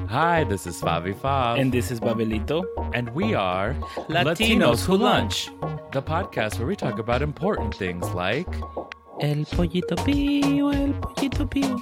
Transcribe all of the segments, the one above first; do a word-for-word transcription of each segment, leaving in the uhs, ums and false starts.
Hi, this is Favi Fav. And this is Babelito. And we are Latinos Who Lunch, the podcast where we talk about important things like El pollito pío, el pollito pío.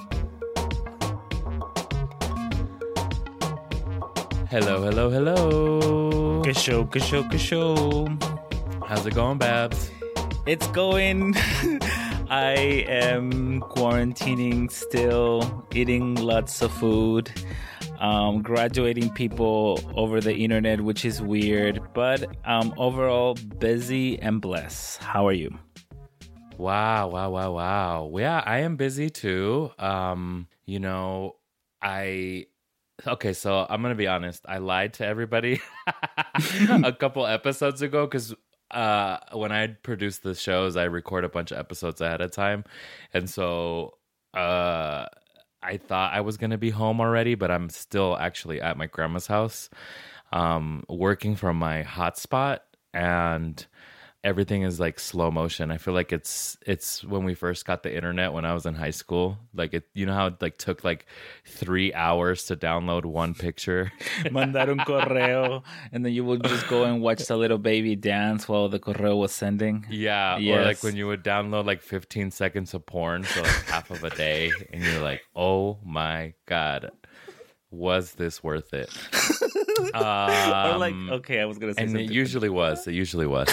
Hello, hello, hello. Que show, que show, que show. How's it going, Babs? It's going. I am quarantining still, eating lots of food, um, graduating people over the internet, which is weird, but um, overall busy and blessed. How are you? Wow, wow, wow, wow. Yeah, I am busy too. Um, you know, I... Okay, so I'm going to be honest. I lied to everybody a couple episodes ago because uh, when I produce the shows, I record a bunch of episodes ahead of time. And so uh, I thought I was going to be home already, but I'm still actually at my grandma's house um, working from my hotspot. And everything is like slow motion. I feel like it's it's when we first got the internet when I was in high school. Like it, you know how it like took like three hours to download one picture. Mandar un correo, and then you would just go and watch the little baby dance while the correo was sending. Yeah, yes. Or like when you would download like fifteen seconds of porn for like half of a day, and you're like, oh my god, was this worth it? um, or like, okay, I was gonna say, and something. it usually was. It usually was.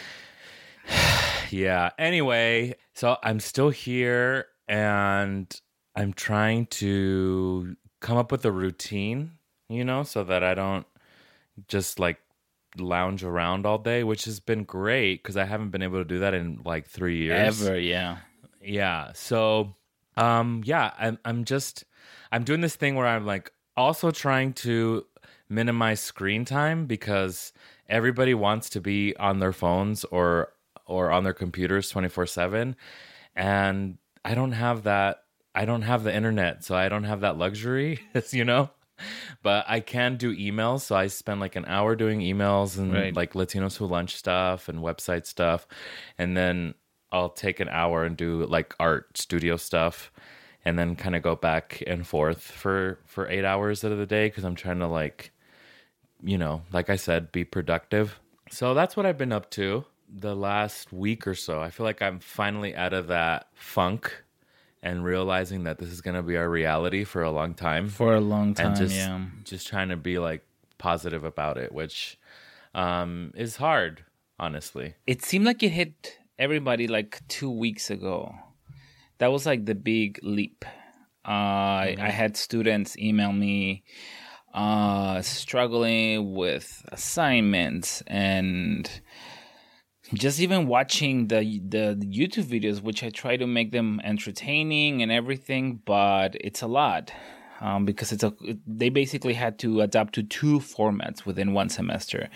Yeah. Anyway, so I'm still here and I'm trying to come up with a routine, you know, so that I don't just like lounge around all day, which has been great because I haven't been able to do that in like three years. Ever, yeah. Yeah. So, um, yeah, I'm, I'm just, I'm doing this thing where I'm like also trying to minimize screen time because everybody wants to be on their phones or or on their computers twenty-four seven. And I don't have that. I don't have the internet, so I don't have that luxury, you know? But I can do emails, so I spend like an hour doing emails and right. like Latinos Who Lunch stuff and website stuff. And then I'll take an hour and do like art studio stuff and then kind of go back and forth for, for eight hours out of the day because I'm trying to like, you know, like I said, be productive. So that's what I've been up to the last week or so. I feel like I'm finally out of that funk and realizing that this is going to be our reality for a long time. For a long time, and just, yeah. just trying to be like positive about it, which um, is hard, honestly. It seemed like it hit everybody like two weeks ago. That was like the big leap. Uh, mm-hmm. I, I had students email me uh, struggling with assignments and just even watching the the YouTube videos, which I try to make them entertaining and everything, but it's a lot um, because it's a they basically had to adapt to two formats within one semester,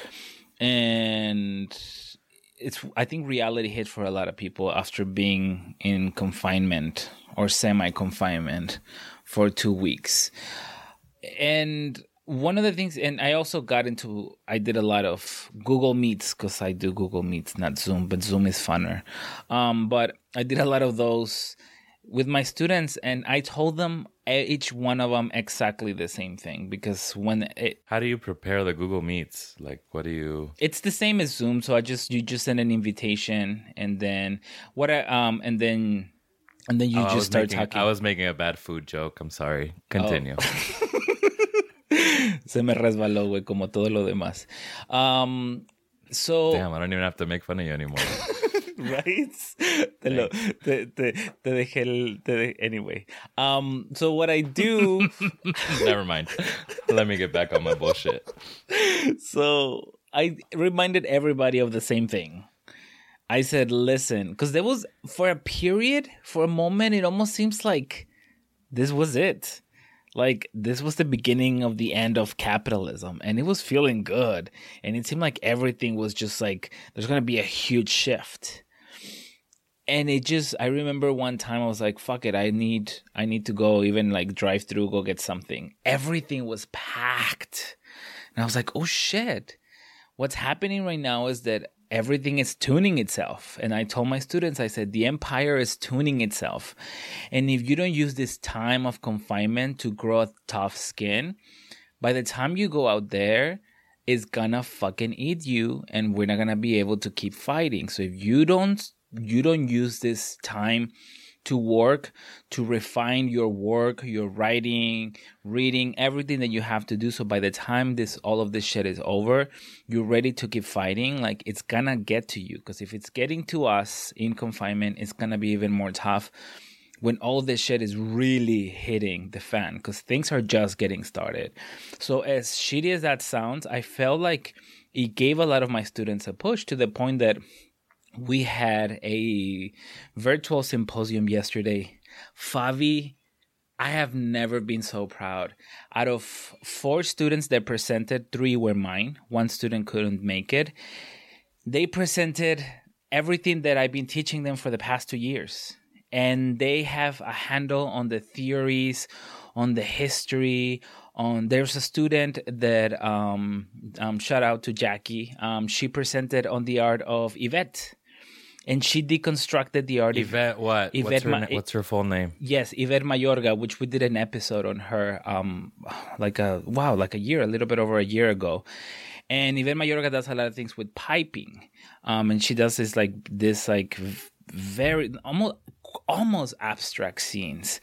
and it's I think reality hit for a lot of people after being in confinement or semi-confinement for two weeks, and. One of the things, and I also got into, I did a lot of Google Meets because I do Google Meets, not Zoom, but Zoom is funner. Um, but I did a lot of those with my students, and I told them, each one of them, exactly the same thing. Because when it... How do you prepare the Google Meets? Like, what do you... It's the same as Zoom, so I just, you just send an invitation, and then, what I, um, and then, and then you oh, just start making, talking. I was making a bad food joke, I'm sorry. Continue. Oh. Se me resbaló, güey, como todo lo demás. Um, so, Damn, I don't even have to make fun of you anymore. Right? Te, lo, te, te, te dejé el... Te de, anyway. Um, so what I do... Never mind. Let me get back on my bullshit. So I reminded everybody of the same thing. I said, listen, because there was, for a period, for a moment, it almost seems like this was it. Like, this was the beginning of the end of capitalism, and it was feeling good. And it seemed like everything was just like, there's going to be a huge shift. And it just, I remember one time I was like, fuck it, I need, I need to go even like drive through, go get something. Everything was packed. And I was like, oh shit. What's happening right now is that everything is tuning itself. And I told my students, I said, the empire is tuning itself. And if you don't use this time of confinement to grow a tough skin, by the time you go out there, it's gonna fucking eat you, and we're not gonna be able to keep fighting. So if you don't, you don't use this time to work, to refine your work, your writing, reading, everything that you have to do. So by the time this, all of this shit is over, you're ready to keep fighting. Like, it's gonna get to you. Because if it's getting to us in confinement, it's gonna be even more tough when all this shit is really hitting the fan, because things are just getting started. So as shitty as that sounds, I felt like it gave a lot of my students a push, to the point that we had a virtual symposium yesterday. Favi, I have never been so proud. Out of four students that presented, three were mine. One student couldn't make it. They presented everything that I've been teaching them for the past two years. And they have a handle on the theories, on the history, on there's a student that, um, um, shout out to Jackie. Um, she presented on the art of Yvette. And she deconstructed the art. Yvette what? Yvette what's, her, Ma- what's her full name? Yes, Yvette Mayorga, which we did an episode on her, um, like a, wow, like a year, a little bit over a year ago. And Yvette Mayorga does a lot of things with piping. Um, and she does this like, this like very, almost, almost abstract scenes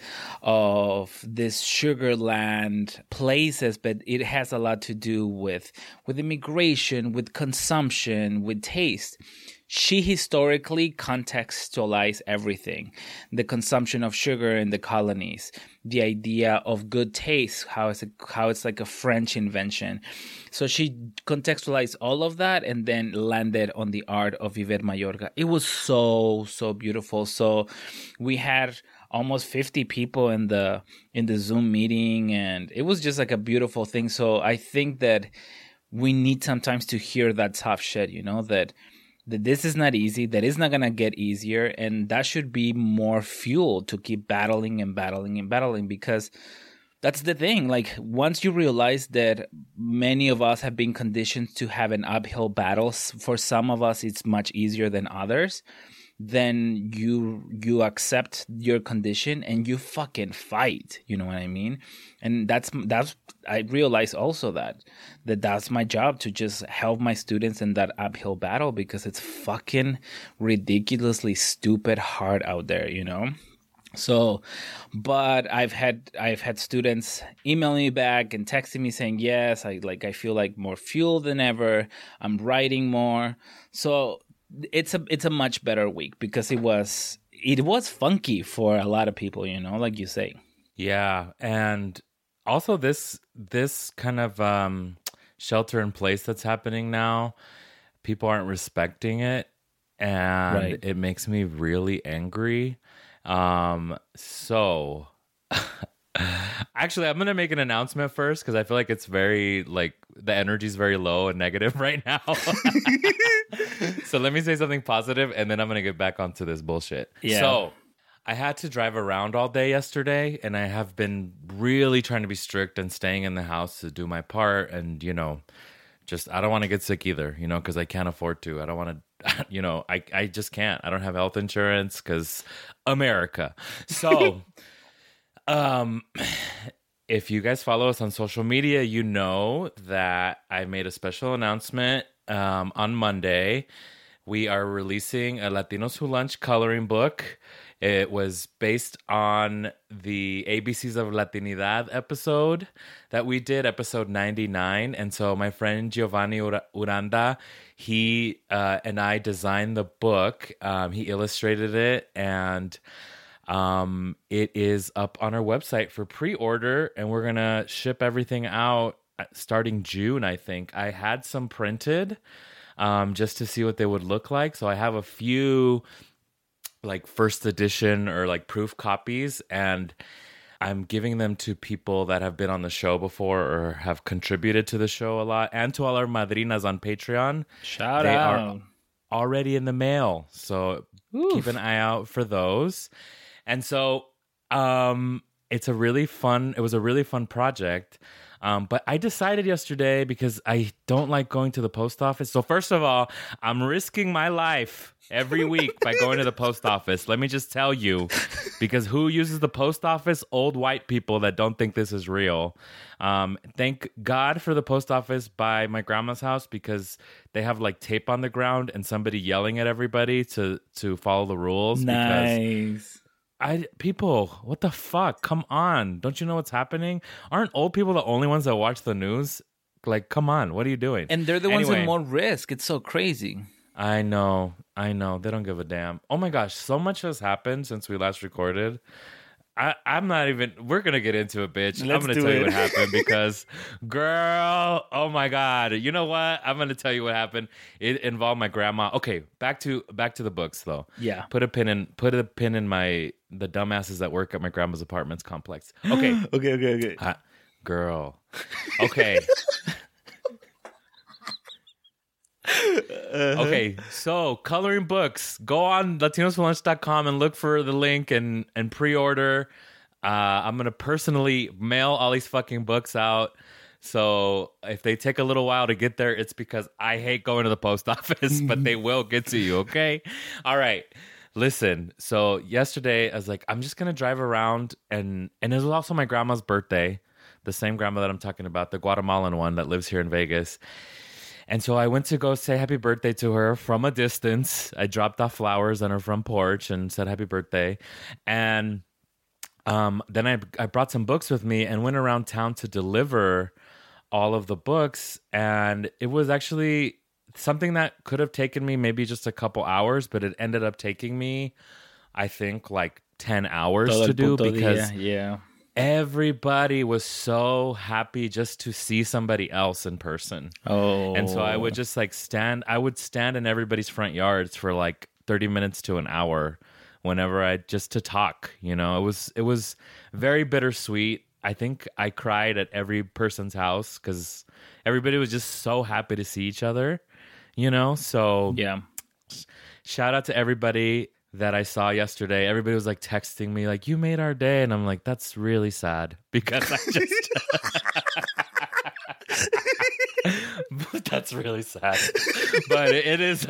of this sugar land places, but it has a lot to do with, with immigration, with consumption, with taste. She historically contextualized everything. The consumption of sugar in the colonies, the idea of good taste, how it's, a, how it's like a French invention. So she contextualized all of that and then landed on the art of Yvette Mayorga. It was so, so beautiful. So we had almost fifty people in the in the Zoom meeting, and it was just like a beautiful thing. So I think that we need sometimes to hear that tough shit, you know, that that this is not easy, that it's not going to get easier, and that should be more fuel to keep battling and battling and battling, because that's the thing. Like, once you realize that many of us have been conditioned to have an uphill battle, for some of us it's much easier than others, then you you accept your condition and you fucking fight. You know what I mean? And that's that's I realize also that that that's my job, to just help my students in that uphill battle, because it's fucking ridiculously stupid hard out there, you know? So, but I've had I've had students email me back and texting me saying, yes, I like I feel like more fuel than ever. I'm writing more. So it's a it's a much better week, because it was it was funky for a lot of people, you know, like you say. Yeah, and also this this kind of um, shelter in place that's happening now, people aren't respecting it, and Right. it makes me really angry. Um, so actually, I'm gonna make an announcement first, because I feel like it's very like the energy is very low and negative right now. So let me say something positive, and then I'm gonna get back onto this bullshit. Yeah. So I had to drive around all day yesterday, and I have been really trying to be strict and staying in the house to do my part. And, you know, just, I don't want to get sick either, you know, because I can't afford to. I don't want to, you know, I, I just can't. I don't have health insurance because America. So, um, if you guys follow us on social media, you know that I made a special announcement um, on Monday. We are releasing a Latinos Who Lunch coloring book. It was based on the A B Cs of Latinidad episode that we did, episode ninety-nine. And so my friend Giovanni Uranda, he uh, and I designed the book. Um, he illustrated it, and um, it is up on our website for pre-order. And we're going to ship everything out starting June, I think. I had some printed um, just to see what they would look like. So I have a few like first edition or like proof copies, and I'm giving them to people that have been on the show before or have contributed to the show a lot, and to all our madrinas on Patreon. Shout They out. are already in the mail, so Oof. keep an eye out for those. And so um it's a really fun it was a really fun project. Um, but I decided yesterday because I don't like going to the post office. So first of all, I'm risking my life every week by going to the post office. Let me just tell you, because who uses the post office? Old white people that don't think this is real. Um, thank God for the post office by my grandma's house, because they have like tape on the ground and somebody yelling at everybody to to follow the rules. Nice. I people, what the fuck? Come on. Don't you know what's happening? Aren't old people the only ones that watch the news? Like, come on. What are you doing? And they're the ones Anyway. with more risk. It's so crazy. I know. I know. They don't give a damn. Oh my gosh. So much has happened since we last recorded. I, I'm not even... We're going to get into it, bitch. Let's I'm going to do tell you it. what happened because, girl, oh my God. You know what? I'm going to tell you what happened. It involved my grandma. Okay, back to back to the books, though. Yeah. Put a pin in Put a pin in my... The dumbasses that work at my grandma's apartments complex. Okay. Okay, okay, okay. Uh, girl. Okay. Okay, so coloring books. Go on latinos for lunch dot com and look for the link and, and pre-order. Uh, I'm going to personally mail all these fucking books out. So if they take a little while to get there, it's because I hate going to the post office, but they will get to you, okay? All right. Listen, so yesterday I was like, I'm just going to drive around. And, and it was also my grandma's birthday, the same grandma that I'm talking about, the Guatemalan one that lives here in Vegas. And so I went to go say happy birthday to her from a distance. I dropped off flowers on her front porch and said happy birthday. And um, then I, I brought some books with me and went around town to deliver all of the books. And it was actually something that could have taken me maybe just a couple hours, but it ended up taking me, I think, like ten hours Todo to el do puto because... día, yeah. Everybody was so happy just to see somebody else in person. Oh. And so I would just like stand, I would stand in everybody's front yards for like thirty minutes to an hour whenever I just to talk, you know, it was, it was very bittersweet. I think I cried at every person's house because everybody was just so happy to see each other, you know? So Yeah. shout out to everybody that I saw yesterday. Everybody was like texting me like, you made our day. And I'm like, that's really sad because I just that's really sad. But it, it is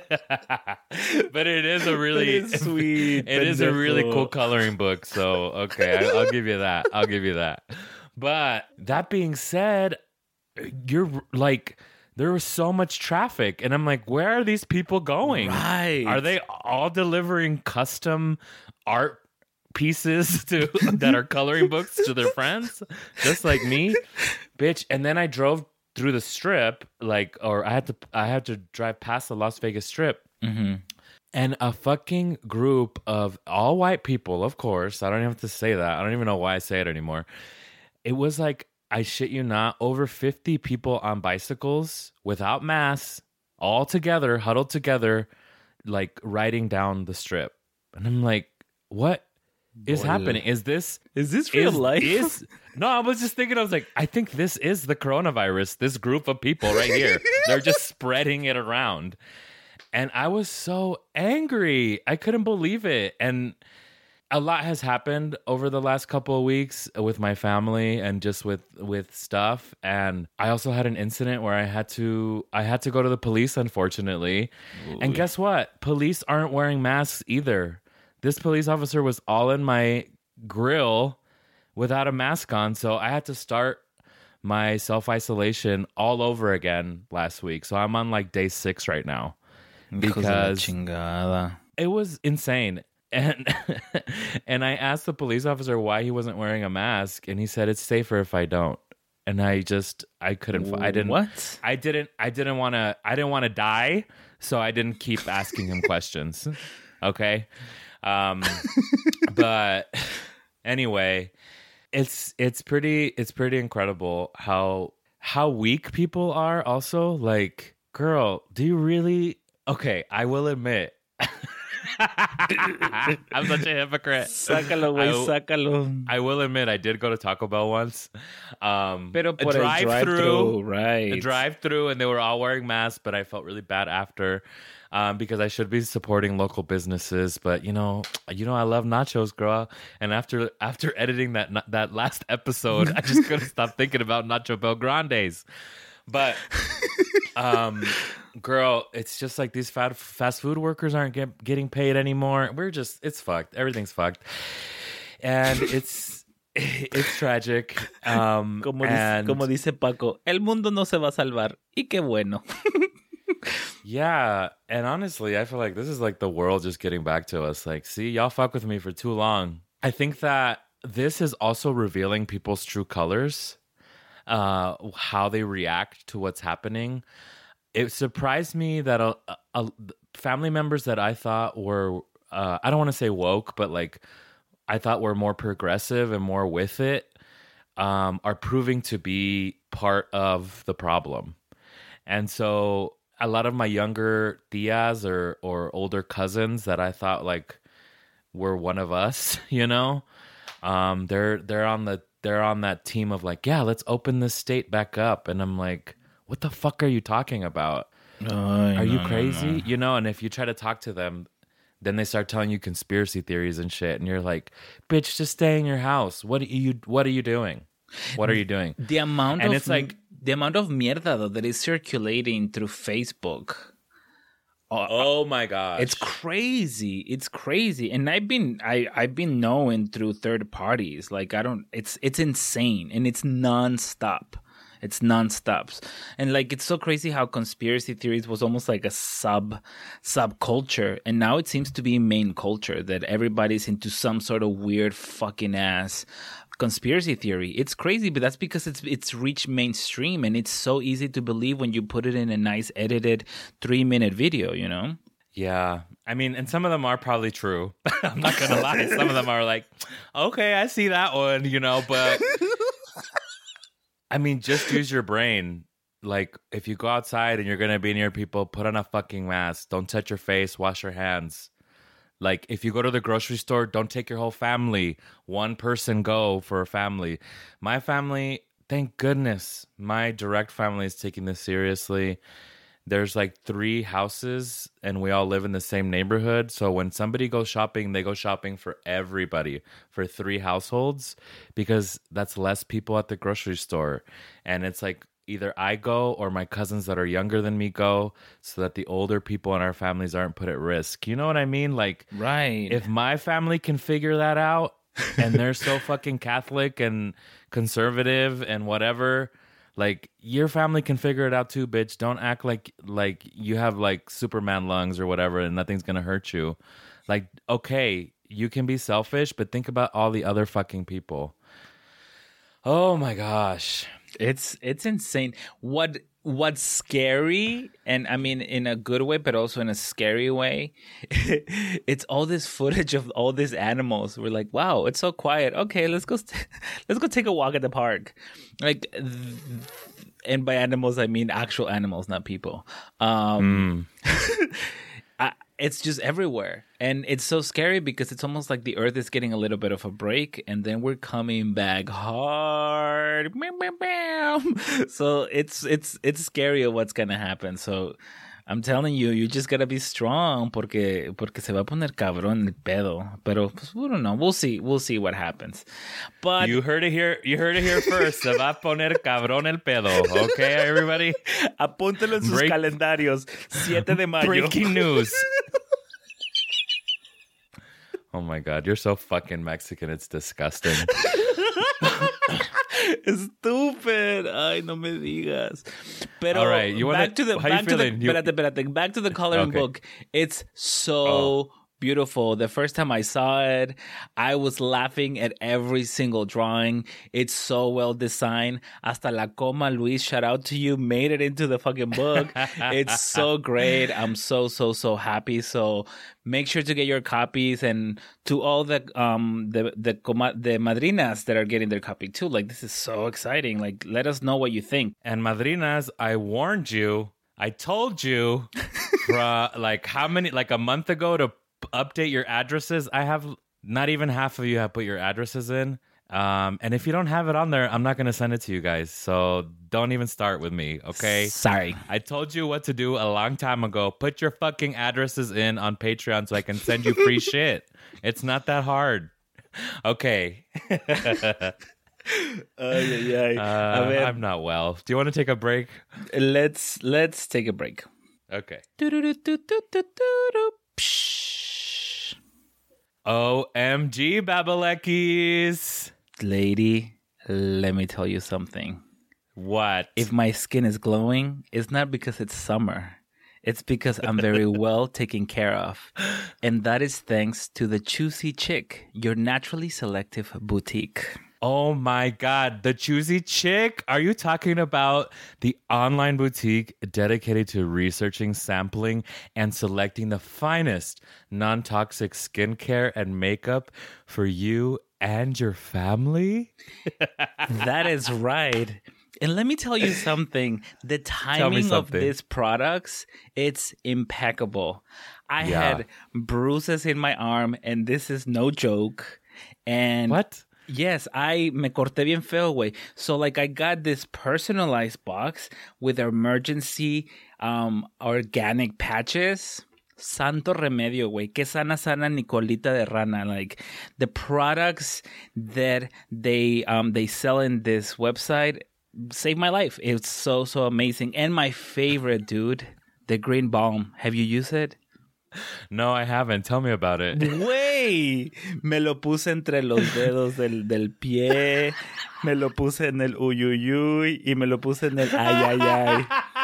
but it is a really That is sweet. it is a really pendejo. cool coloring book. So okay, I, I'll give you that. I'll give you that. But that being said, you're like there was so much traffic, and I'm like, where are these people going? Right. Are they all delivering custom art pieces to that are coloring books to their friends, just like me, bitch? And then I drove through the Strip, like, or I had to, I had to drive past the Las Vegas Strip, Mm-hmm. and a fucking group of all white people. Of course, I don't even have to say that. I don't even know why I say it anymore. It was like, I shit you not, over fifty people on bicycles without masks, all together, huddled together, like riding down the Strip. And I'm like, what is Boy. happening? Is this Is this real is, life? is no, I was just thinking, I was like, I think this is the coronavirus, this group of people right here. They're just spreading it around. And I was so angry. I couldn't believe it. And a lot has happened over the last couple of weeks with my family and just with with stuff. And I also had an incident where I had to I had to go to the police, unfortunately. Ooh. And guess what? Police aren't wearing masks either. This police officer was all in my grill without a mask on, so I had to start my self-isolation all over again last week. So I'm on like day six right now because chingada. it was insane. And and I asked the police officer why he wasn't wearing a mask, and he said it's safer if I don't. And I just I couldn't I didn't What? I didn't I didn't want to I didn't want to die, so I didn't keep asking him questions. Okay? Um but anyway, it's it's pretty it's pretty incredible how how weak people are also. Like, girl, do you really Okay, I will admit I'm such a hypocrite. Sácalo, güey, I- sácalo. I will admit I did go to Taco Bell once. Um, Pero por el drive-through, drive-through, right. a drive-through, and they were all wearing masks, but I felt really bad after. um, because I should be supporting local businesses. But you know, you know, I love nachos, girl. And after after editing that that last episode, I just couldn't stop thinking about Nacho Belgrandes. But, um, girl, it's just like these fat, fast food workers aren't get, getting paid anymore. We're just, it's fucked. Everything's fucked, and it's it's tragic. Um, como, and, dice, como dice Paco, el mundo no se va a salvar. Y qué bueno. Yeah, and honestly, I feel like this is like the world just getting back to us. Like, see, y'all fuck with me for too long. I think that this is also revealing people's true colors. Uh, how they react to what's happening. It surprised me that a, a, a family members that I thought were, uh, I don't want to say woke, but like I thought were more progressive and more with it, um, are proving to be part of the problem. And so a lot of my younger tias or, or older cousins that I thought like were one of us, you know, um, they're they're on the they're on that team of like, yeah, let's open this state back up. And I'm like, what the fuck are you talking about? Oh, are no, you no, crazy? no. You know, and if you try to talk to them, then they start telling you conspiracy theories and shit. And you're like, bitch, just stay in your house. What are you, what are you doing? What are you doing? The amount and of it's like, the amount of mierda though that is circulating through Facebook. Oh my gosh. It's crazy. It's crazy. And I've been I, I've been knowing through third parties. Like I don't it's it's insane and it's nonstop. It's nonstop. And like it's so crazy how conspiracy theories was almost like a sub subculture. And now it seems to be main culture that everybody's into some sort of weird fucking ass conspiracy theory. It's crazy, but that's because it's it's reached mainstream and it's so easy to believe when you put it in a nice edited three minute video, you know? Yeah. I mean, and some of them are probably true. I'm not going to lie. Some of them are like, okay, I see that one, you know, but I mean, just use your brain. Like, if you go outside and you're going to be near people, put on a fucking mask. Don't touch your face. Wash your hands. Like, if you go to the grocery store, don't take your whole family. One person go for a family. My family, thank goodness, my direct family is taking this seriously. There's like three houses, and we all live in the same neighborhood. So when somebody goes shopping, they go shopping for everybody, for three households, because that's less people at the grocery store. And it's like, either I go or my cousins that are younger than me go so that the older people in our families aren't put at risk. You know what I mean? Like, right. If my family can figure that out and they're so fucking Catholic and conservative and whatever, like your family can figure it out too, bitch. Don't act like like you have like Superman lungs or whatever and nothing's going to hurt you. Like, okay, you can be selfish, but think about all the other fucking people. Oh my gosh. It's it's insane. What what's scary, and I mean in a good way, but also in a scary way, it's all this footage of all these animals. We're like, wow, it's so quiet. Okay, let's go st- let's go take a walk at the park. Like, and by animals I mean actual animals, not people. Um, mm. I, it's just everywhere. And it's so scary because it's almost like the earth is getting a little bit of a break and then we're coming back hard. So it's it's it's scary of what's going to happen. So I'm telling you, you just got to be strong porque porque se va a poner cabrón el pedo. Pero pues, we don't know. We'll see. We'll see what happens. But you heard it here. You heard it here first. Se va a poner cabrón el pedo. Okay, everybody? Apúntelo en sus Break- calendarios. siete de mayo. Breaking news. Oh my God, you're so fucking Mexican. It's disgusting. Stupid. Ay, no me digas. Pero all right, you wanna, back to the how back you to feeling? the You... espérate, espérate, back to the coloring okay. book. It's so oh. beautiful. The first time I saw it, I was laughing at every single drawing. It's so well designed. Hasta la coma, Luis, shout out to you. Made it into the fucking book. It's so great. I'm so, so, so happy. So make sure to get your copies, and to all the um the the the madrinas that are getting their copy too. Like, this is so exciting. Like, let us know what you think. And madrinas, I warned you. I told you for, like how many like a month ago to update your addresses. I have not even half of you have put your addresses in. Um, and if you don't have it on there, I'm not going to send it to you guys. So don't even start with me, okay? Sorry. I told you what to do a long time ago. Put your fucking addresses in on Patreon so I can send you free shit. It's not that hard. Okay. Ay, ay, ay. Uh, A ver, I'm not well. Do you want to take a break? let's let's take a break. Okay. Do-do-do-do-do-do-do. Psh. O M G, Babalekis. Lady, let me tell you something. What? If my skin is glowing, it's not because it's summer. It's because I'm very well taken care of. And that is thanks to the Choosy Chick, your naturally selective boutique. Oh my God, the Choosy Chick? Are you talking about the online boutique dedicated to researching, sampling, and selecting the finest non-toxic skincare and makeup for you and your family? That is right. And let me tell you something. The timing of something. these products, it's impeccable. I Yeah. had bruises in my arm, and this is no joke. And What? yes, I me corté bien feo, güey. So like I got this personalized box with emergency um organic patches. Santo remedio, güey. Que sana sana Nicolita de rana. Like the products that they um they sell in this website saved my life. It's so so amazing. And my favorite, dude, the green balm. Have you used it? No, I haven't. Tell me about it. Güey, me lo puse entre los dedos del, del pie, me lo puse en el uyuyuy y me lo puse en el ay, ay, ay.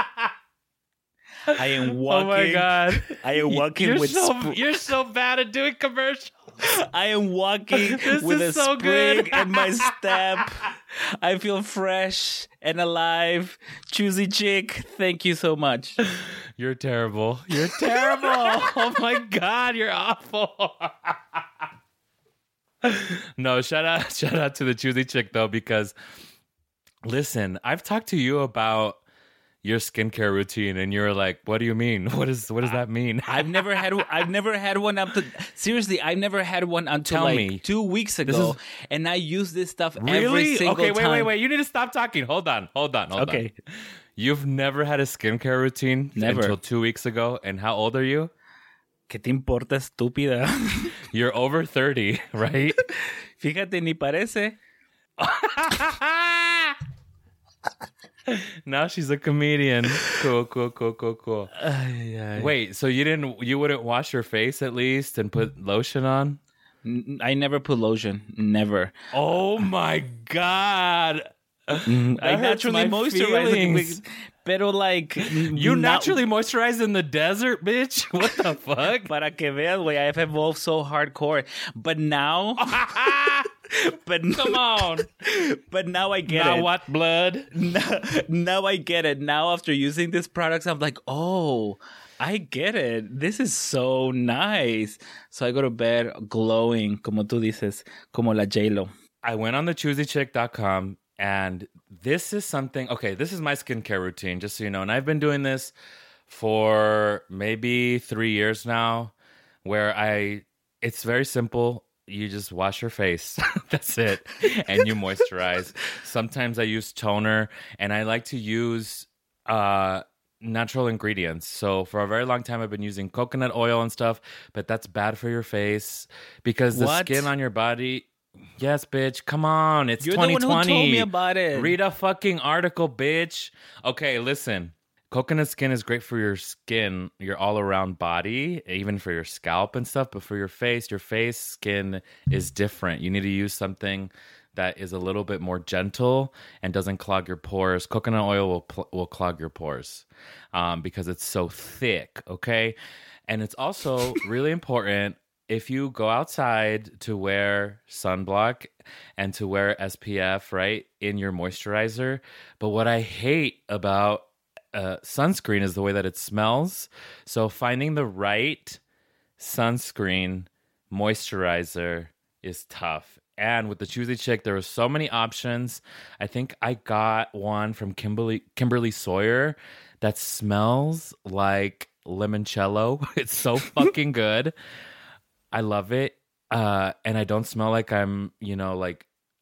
I am walking. Oh my God. I am walking You're with so, sp- you're so bad at doing commercials. I am walking This with is a so spring good. in my step. I feel fresh and alive. Choosy Chick, thank you so much. You're terrible. You're terrible. Oh my God, you're awful. No, shout out, shout out to the Choosy Chick though, because listen, I've talked to you about your skincare routine, and you're like, "What do you mean? What is what does that mean?" I've never had I've never had one up to seriously. I've never had one until Tell like me. two weeks ago, is- and I use this stuff every Really? single Okay, wait, time. wait, wait. You need to stop talking. Hold on, hold on, hold Okay. on. You've never had a skincare routine Never. until two weeks ago, and how old are you? ¿Qué te importa, estúpida? You're over thirty, right? Fíjate, ni parece. Now she's a comedian. Cool, cool, cool, cool, cool. Ay, ay. Wait, so you didn't, you wouldn't wash your face at least and put lotion on? N- I never put lotion. Never. Oh my God. I hurts naturally my moisturize. feelings. Pero like You not- naturally moisturize in the desert, bitch? What the fuck? Para que veas, güey, I've evolved so hardcore. But now, but Come on. but now I get Now it. what, blood? Now, now I get it. Now after using these products, I'm like, oh, I get it. This is so nice. So I go to bed glowing, como tú dices, como la J-Lo. I went on the choosy chick dot com, and this is something, okay, this is my skincare routine, just so you know. And I've been doing this for maybe three years now, where I, it's very simple. You just wash your face. That's it. And you moisturize. Sometimes I use toner, and I like to use uh, natural ingredients. So for a very long time, I've been using coconut oil and stuff, but that's bad for your face because the What? skin on your body. Yes, bitch. Come on. It's You're twenty twenty. the one who told me about it. Read a fucking article, bitch. Okay, listen. Coconut skin is great for your skin, your all-around body, even for your scalp and stuff. But for your face, your face skin is different. You need to use something that is a little bit more gentle and doesn't clog your pores. Coconut oil will pl- will clog your pores um, because it's so thick. Okay, and it's also really important if you go outside to wear sunblock and to wear S P F, right, in your moisturizer. But what I hate about uh, sunscreen is the way that it smells. So finding the right sunscreen moisturizer is tough. And with the Choosy Chick, there were so many options. I think I got one from Kimberly Kimberly Sawyer that smells like limoncello. It's so fucking good. I love it. Uh, and I don't smell like I'm, you know, like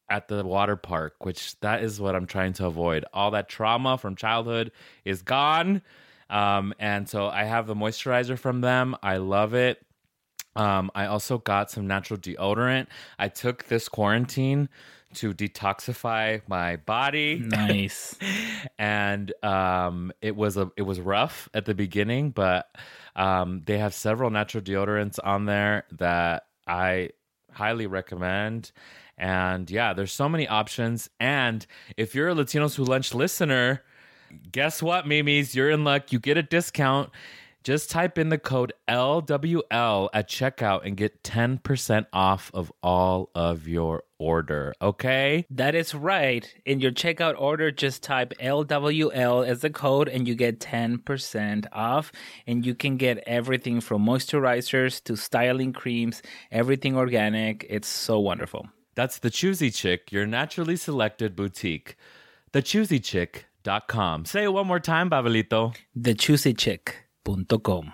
at the water park, which that is what I'm trying to avoid. All that trauma from childhood is gone. Um, and so I have the moisturizer from them. I love it. Um, I also got some natural deodorant. I took this quarantine to detoxify my body. Nice. And um, it was a it was rough at the beginning, but um, they have several natural deodorants on there that I highly recommend. And yeah, there's so many options. And if you're a Latinos Who Lunch listener, guess what, Mimis? You're in luck. You get a discount. Just type in the code L W L at checkout and get ten percent off of all of your order, okay? That is right. In your checkout order, just type L W L as the code and you get ten percent off. And you can get everything from moisturizers to styling creams, everything organic. It's so wonderful. That's The Choosy Chick, your naturally selected boutique. the choosy chick dot com. Say it one more time, Babelito. the choosy chick dot com.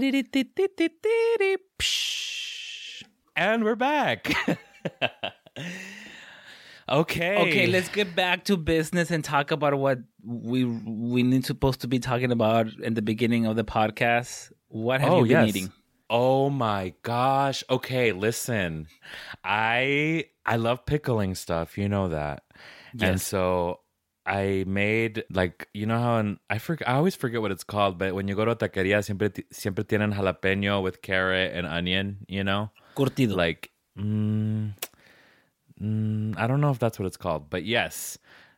And we're back. Okay. Okay, let's get back to business and talk about what we we need supposed to be talking about in the beginning of the podcast. What have oh, you been yes. eating? Oh my gosh. Okay, listen. I I love pickling stuff, you know that. Yes. And so I made, like, you know how, in, I forget, I always forget what it's called, but when you go to a taqueria, siempre, siempre tienen jalapeno with carrot and onion, you know? Curtido. Like, mm, mm, I don't know if that's what it's called, but yes.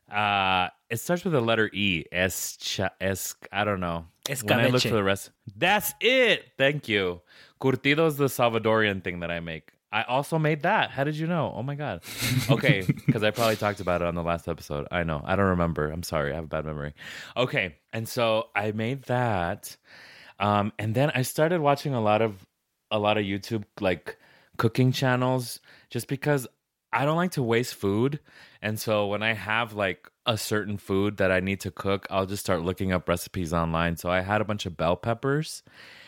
Uh, it starts with the letter E. Es, es, I don't know. Escabeche. When I look for the rest. That's it. Thank you. Curtido is the Salvadorian thing that I make. I also made that. How did you know? Oh, my God. Okay, because I probably talked about it on the last episode. I know. I don't remember. I'm sorry. I have a bad memory. Okay, and so I made that. Um, and then I started watching a lot of a lot of YouTube, like, cooking channels, just because I don't like to waste food. And so when I have, like, a certain food that I need to cook, I'll just start looking up recipes online. So I had a bunch of bell peppers.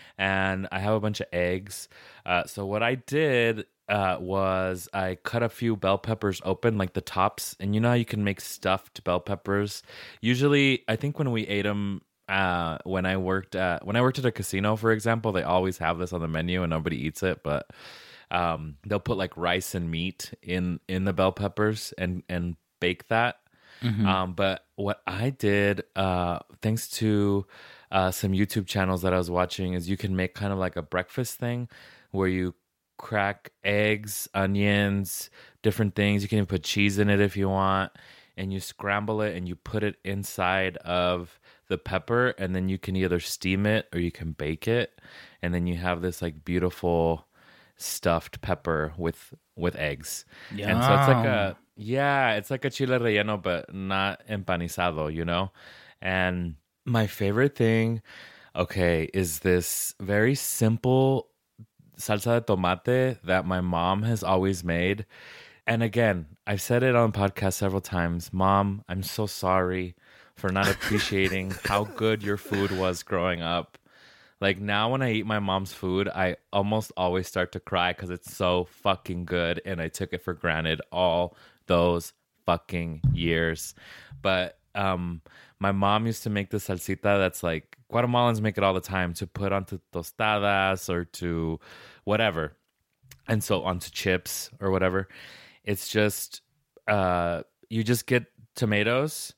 And I have a bunch of eggs. Uh, so what I did uh, was I cut a few bell peppers open, like the tops. And you know how you can make stuffed bell peppers? Usually, I think when we ate them, uh, when I worked at when I worked at a casino, for example, they always have this on the menu and nobody eats it. But um, they'll put like rice and meat in in the bell peppers and and bake that. Mm-hmm. Um, but what I did, uh, thanks to uh, some YouTube channels that I was watching, is you can make kind of like a breakfast thing where you crack eggs, onions, different things. You can even put cheese in it if you want, and you scramble it and you put it inside of the pepper, and then you can either steam it or you can bake it, and then you have this like beautiful stuffed pepper with with eggs. Yum. And so it's like a yeah, it's like a chile relleno, but not empanizado, you know? And my favorite thing, okay, is this very simple salsa de tomate that my mom has always made. And again, I've said it on podcast several times. Mom, I'm so sorry for not appreciating how good your food was growing up. Like, now when I eat my mom's food, I almost always start to cry because it's so fucking good, and I took it for granted all those fucking years. But um, my mom used to make this salsita that's like, Guatemalans make it all the time, to put onto tostadas or to whatever. And so onto chips or whatever. It's just, uh, you just get tomatoes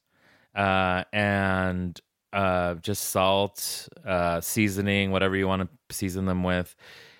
uh, and... Uh, just salt, uh, seasoning, whatever you want to season them with,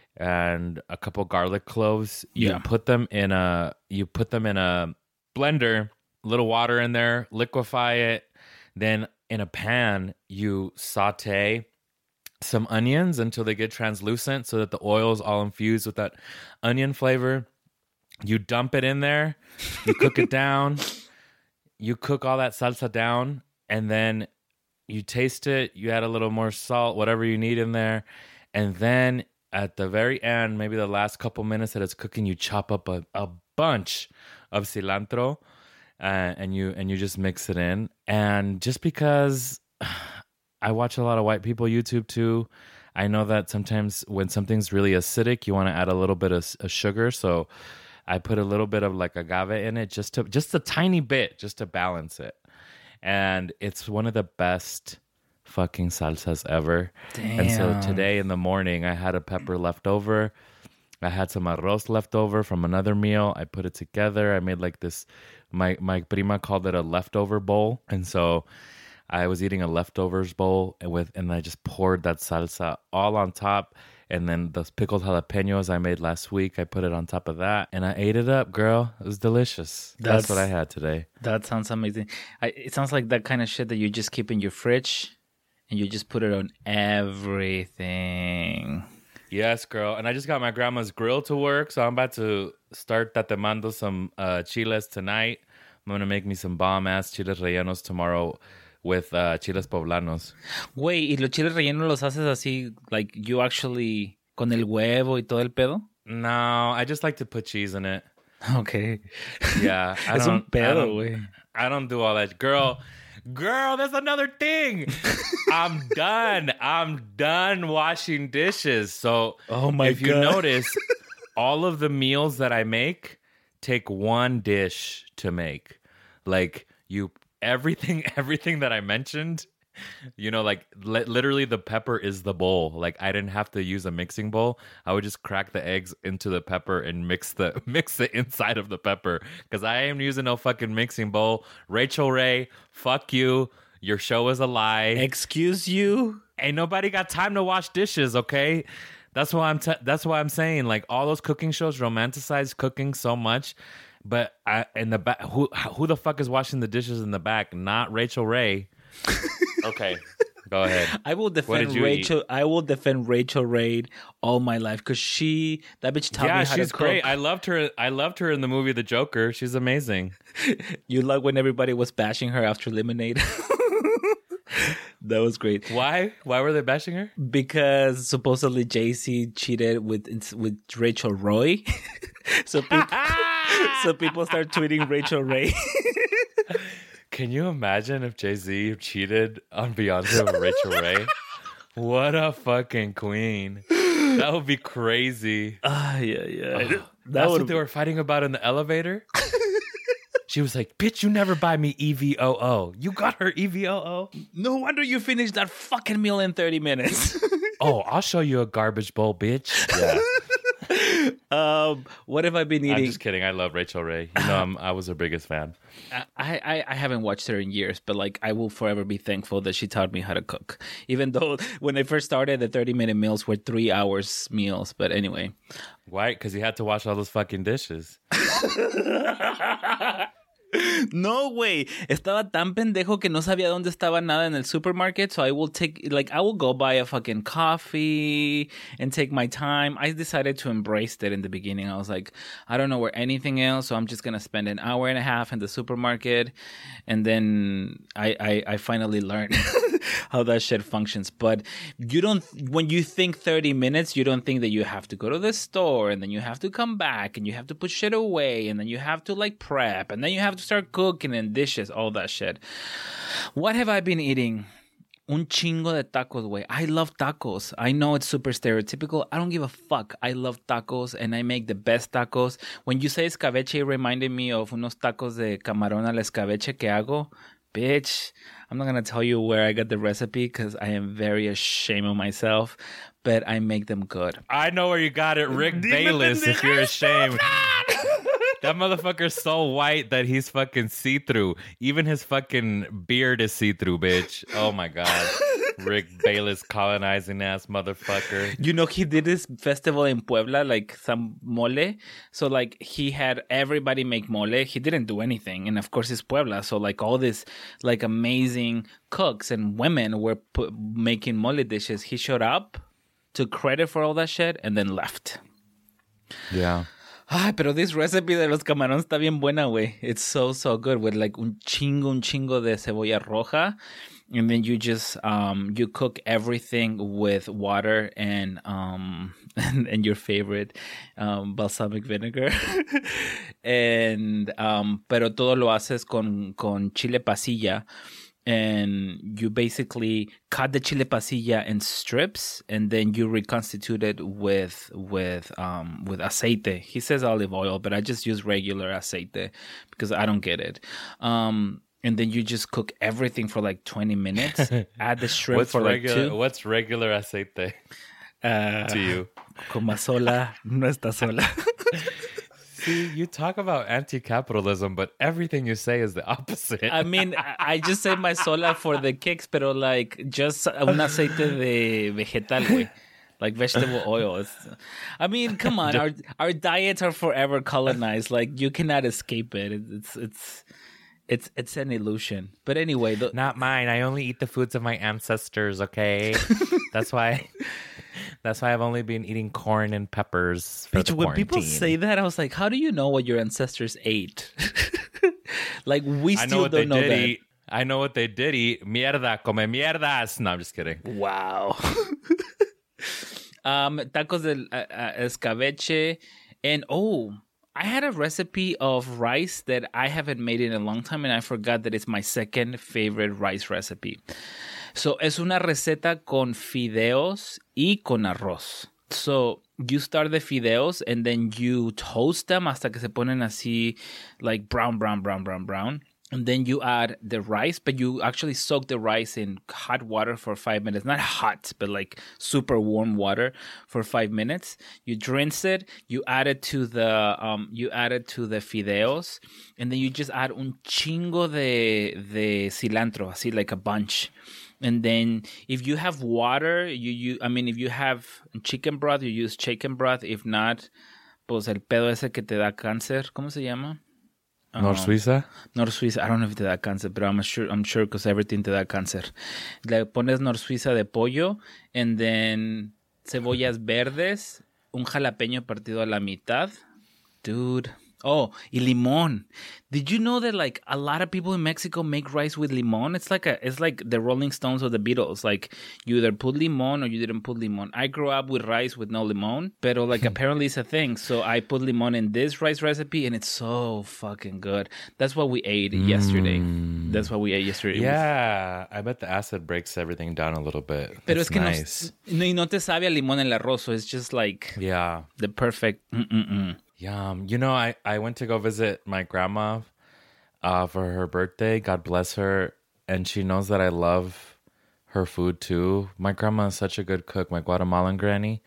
and a couple garlic cloves. You Yeah. put them in a you put them in a blender, a little water in there, liquefy it. Then in a pan, you saute some onions until they get translucent, so that the oil is all infused with that onion flavor. You dump it in there, you cook it down, you cook all that salsa down, and then you taste it, you add a little more salt, whatever you need in there. And then at the very end, maybe the last couple minutes that it's cooking, you chop up a, a bunch of cilantro uh, and you and you just mix it in. And just because I watch a lot of white people YouTube too, I know that sometimes when something's really acidic, you want to add a little bit of, of sugar. So I put a little bit of like agave in it, just to just a tiny bit, just to balance it. And it's one of the best fucking salsas ever. Damn. And so today in the morning, I had a pepper left over. I had some arroz left over from another meal. I put it together. I made like this, my, my prima called it a leftover bowl. And so I was eating a leftovers bowl and with, and I just poured that salsa all on top. And then those pickled jalapenos I made last week, I put it on top of that. And I ate it up, girl. It was delicious. That's, That's what I had today. That sounds amazing. I, it sounds like that kind of shit that you just keep in your fridge and you just put it on everything. Yes, girl. And I just got my grandma's grill to work, so I'm about to start tatemando some uh, chiles tonight. I'm going to make me some bomb-ass chiles rellenos tomorrow with uh, chiles poblanos. Güey, ¿y los chiles rellenos los haces así, like you actually, con el huevo y todo el pedo? No, I just like to put cheese in it. Okay. Yeah. I es don't, un pedo, güey. I, I don't do all that. Girl... Girl, that's another thing. I'm done. I'm done washing dishes. So oh my if God. you notice, all of the meals that I make take one dish to make. Like you, everything, everything that I mentioned, you know, like li- literally the pepper is the bowl. Like I didn't have to use a mixing bowl. I would just crack the eggs into the pepper and mix the mix the inside of the pepper because I am using no fucking mixing bowl. Rachel Ray, fuck you. Your show is a lie. Excuse you? Ain't nobody got time to wash dishes, okay? That's why I'm. T- that's why I'm saying like all those cooking shows romanticize cooking so much, but I, in the back, who who the fuck is washing the dishes in the back? Not Rachel Ray. Okay, go ahead. I will defend Rachel. Eat? I will defend Rachel Ray all my life because she, that bitch, taught yeah, me how she's to great. cook. I loved her. I loved her in the movie The Joker. She's amazing. You like when everybody was bashing her after Lemonade? That was great. Why? Why were they bashing her? Because supposedly Jay-Z cheated with with Rachel Roy, so people so people start tweeting Rachel Ray. Can you imagine if Jay-Z cheated on Beyonce with Rachel Ray? What a fucking queen. That would be crazy. Ah, yeah, yeah. Oh, that that's would what they were fighting about in the elevator? She was like, bitch, you never buy me E V O O. You got her E V O O? No wonder you finished that fucking meal in thirty minutes. Oh, I'll show you a garbage bowl, bitch. Yeah. Um, what have I been eating? I'm just kidding. I love Rachel Ray. You know, I'm, I was her biggest fan. I, I, I haven't watched her in years, but like I will forever be thankful that she taught me how to cook. Even though when I first started, the thirty minute meals were three hours meals. But anyway. Why? Because you had to wash all those fucking dishes. No, güey. Estaba tan pendejo que no sabía dónde estaba nada en el supermarket. So I will take, like, I will go buy a fucking coffee and take my time. I decided to embrace it in the beginning. I was like, I don't know where anything else. So I'm just going to spend an hour and a half in the supermarket. And then I, I, I finally learned how that shit functions. But you don't, when you think thirty minutes, you don't think that you have to go to the store and then you have to come back and you have to put shit away and then you have to like prep and then you have to start cooking and dishes, all that shit. What have I been eating? Un chingo de tacos, güey. I love tacos. I know it's super stereotypical. I don't give a fuck. I love tacos and I make the best tacos. When you say escabeche, it reminded me of unos tacos de camarón al escabeche que hago. Bitch, I'm not going to tell you where I got the recipe because I am very ashamed of myself, but I make them good. I know where you got it. Rick Bayless, if you're ashamed. That motherfucker's so white that he's fucking see-through. Even his fucking beard is see-through, bitch. Oh, my God. Rick Bayless, colonizing ass motherfucker. You know, he did this festival in Puebla, like some mole. So, like, he had everybody make mole. He didn't do anything. And, of course, it's Puebla. So, like, all this, like, amazing cooks and women were pu- making mole dishes. He showed up, took credit for all that shit, and then left. Yeah. Ay, pero this recipe de los camarones está bien buena, güey. It's so, so good with like un chingo, un chingo de cebolla roja. And then you just, um, you cook everything with water and, um, and, and your favorite, um, balsamic vinegar. And, um, pero todo lo haces con, con chile pasilla. and you basically cut the chile pasilla in strips, and then you reconstitute it with with um with aceite. He says olive oil, but I just use regular aceite because I don't get it. Um, and then you just cook everything for like twenty minutes. Add the shrimp what's for regular, like two. What's regular aceite Uh, to you? Como sola, no está sola. See, you talk about anti-capitalism, but everything you say is the opposite. I mean, I I just say my sola for the kicks, pero like just un aceite de vegetal, güey. Like vegetable oil. It's, I mean, come on, our our diets are forever colonized. Like you cannot escape it. It's it's it's it's an illusion. But anyway, the, Not mine. I only eat the foods of my ancestors. Okay, that's why. That's why I've only been eating corn and peppers for the when quarantine. people say that, I was like, how do you know what your ancestors ate? Like we I know still what they don't know did that. eat. I know what they did eat. Mierda, come mierdas. No, I'm just kidding. Wow. um, tacos de uh, uh, escabeche. And oh, I had a recipe of rice that I haven't made in a long time, and I forgot that it's my second favorite rice recipe. So, es una receta con fideos y con arroz. So, you start the fideos and then you toast them hasta que se ponen así, like brown, brown, brown, brown, brown. And then you add the rice, but you actually soak the rice in hot water for five minutes. Not hot, but like super warm water for five minutes. You rinse it. You add it to the um. You add it to the fideos, and then you just add un chingo de de cilantro, así like a bunch. And then if you have water, you you I mean if you have chicken broth, you use chicken broth. If not, pues el pedo ese que te da cáncer, ¿cómo se llama? Nor Suiza? Nor Suiza, I don't know if te da cáncer, pero I'm sure I'm sure because everything te da cáncer. Le pones Nor Suiza de pollo, and then cebollas verdes, un jalapeño partido a la mitad. Dude. Oh, y limón. Did you know that like a lot of people in Mexico make rice with limón? It's like a it's like the Rolling Stones or the Beatles. Like you either put limón or you didn't put limón. I grew up with rice with no limón, pero like apparently it's a thing. So I put limón in this rice recipe and it's so fucking good. That's what we ate yesterday. That's what we ate yesterday. Yeah, I bet the acid breaks everything down a little bit. Pero That's es que nice. no, no, y no te sabe a limón el arroz, so it's just like Yeah. the perfect mm-mm-mm. Yum. You know, I, I went to go visit my grandma uh, for her birthday. God bless her. And she knows that I love her food too. My grandma is such a good cook, my Guatemalan granny.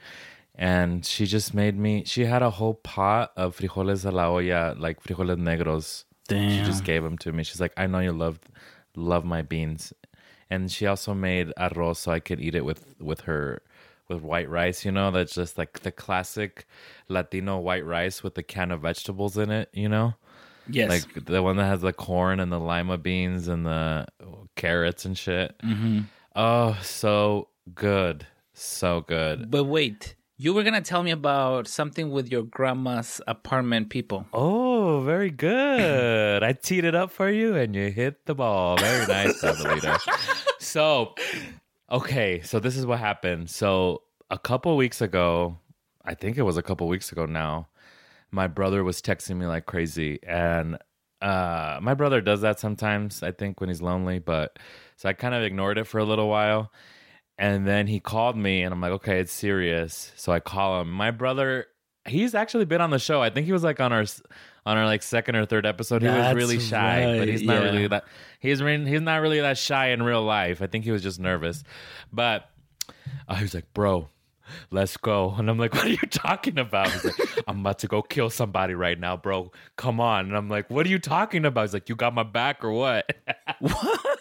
And she just made me, she had a whole pot of frijoles a la olla, like frijoles negros. Damn. She just gave them to me. She's like, I know you love love my beans. And she also made arroz so I could eat it with, with her with white rice, you know, that's just like the classic Latino white rice with the can of vegetables in it, you know? Yes. Like the one that has the corn and the lima beans and the carrots and shit. Mm-hmm. Oh, so good. So good. But wait, you were going to tell me about something with your grandma's apartment people. Oh, very good. I teed it up for you and you hit the ball. Very nice, Gabrielita. So... Okay, so this is what happened. So a couple weeks ago, I think it was a couple weeks ago now, my brother was texting me like crazy. And uh, my brother does that sometimes, I think, when he's lonely. But so I kind of ignored it for a little while. And then he called me and I'm like, okay, it's serious. So I call him. My brother, he's actually been on the show. I think he was like on our... On our like second or third episode, he That's was really shy, right, but he's not yeah. really that. He's re- he's not really that shy in real life. I think he was just nervous. But uh, he was like, "Bro, let's go," and I'm like, "What are you talking about?" He's like, "I'm about to go kill somebody right now, bro. Come on." And I'm like, "What are you talking about?" He's like, "You got my back or what?" What?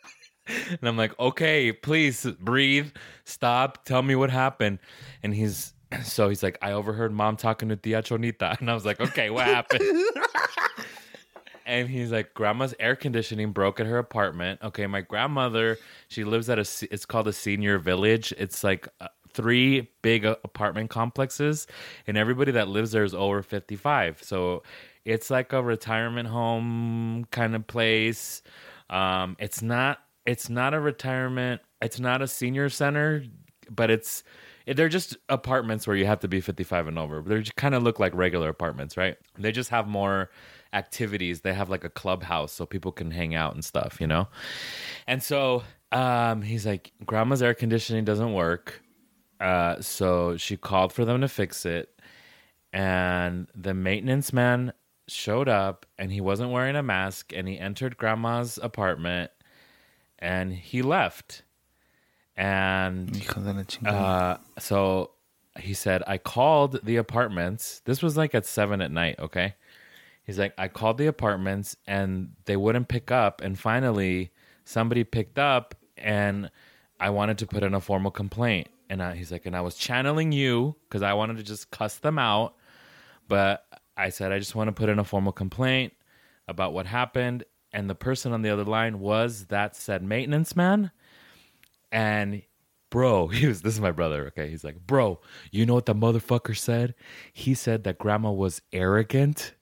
And I'm like, "Okay, please breathe, stop, tell me what happened." And he's. So he's like, I overheard mom talking to Tia Chonita. And I was like, okay, what happened? And he's like, grandma's air conditioning broke at her apartment. Okay, my grandmother, she lives at a, it's called a senior village. It's like uh, three big uh, apartment complexes. And everybody that lives there is over fifty-five. So it's like a retirement home kind of place. Um, it's not, it's not a retirement. It's not a senior center, but it's, they're just apartments where you have to be fifty-five and over. They kind of look like regular apartments, right? They just have more activities. They have like a clubhouse so people can hang out and stuff, you know? And so um, he's like, grandma's air conditioning doesn't work. Uh, so she called for them to fix it. And the maintenance man showed up and he wasn't wearing a mask and he entered grandma's apartment and he left. And uh, so he said, I called the apartments. This was like at seven at night, okay? He's like, I called the apartments and they wouldn't pick up. And finally, somebody picked up and I wanted to put in a formal complaint. And I, he's like, and I was channeling you because I wanted to just cuss them out. But I said, I just want to put in a formal complaint about what happened. And the person on the other line was that said maintenance man. And bro, he was, this is my brother, okay? He's like, bro, you know what the motherfucker said? He said that grandma was arrogant.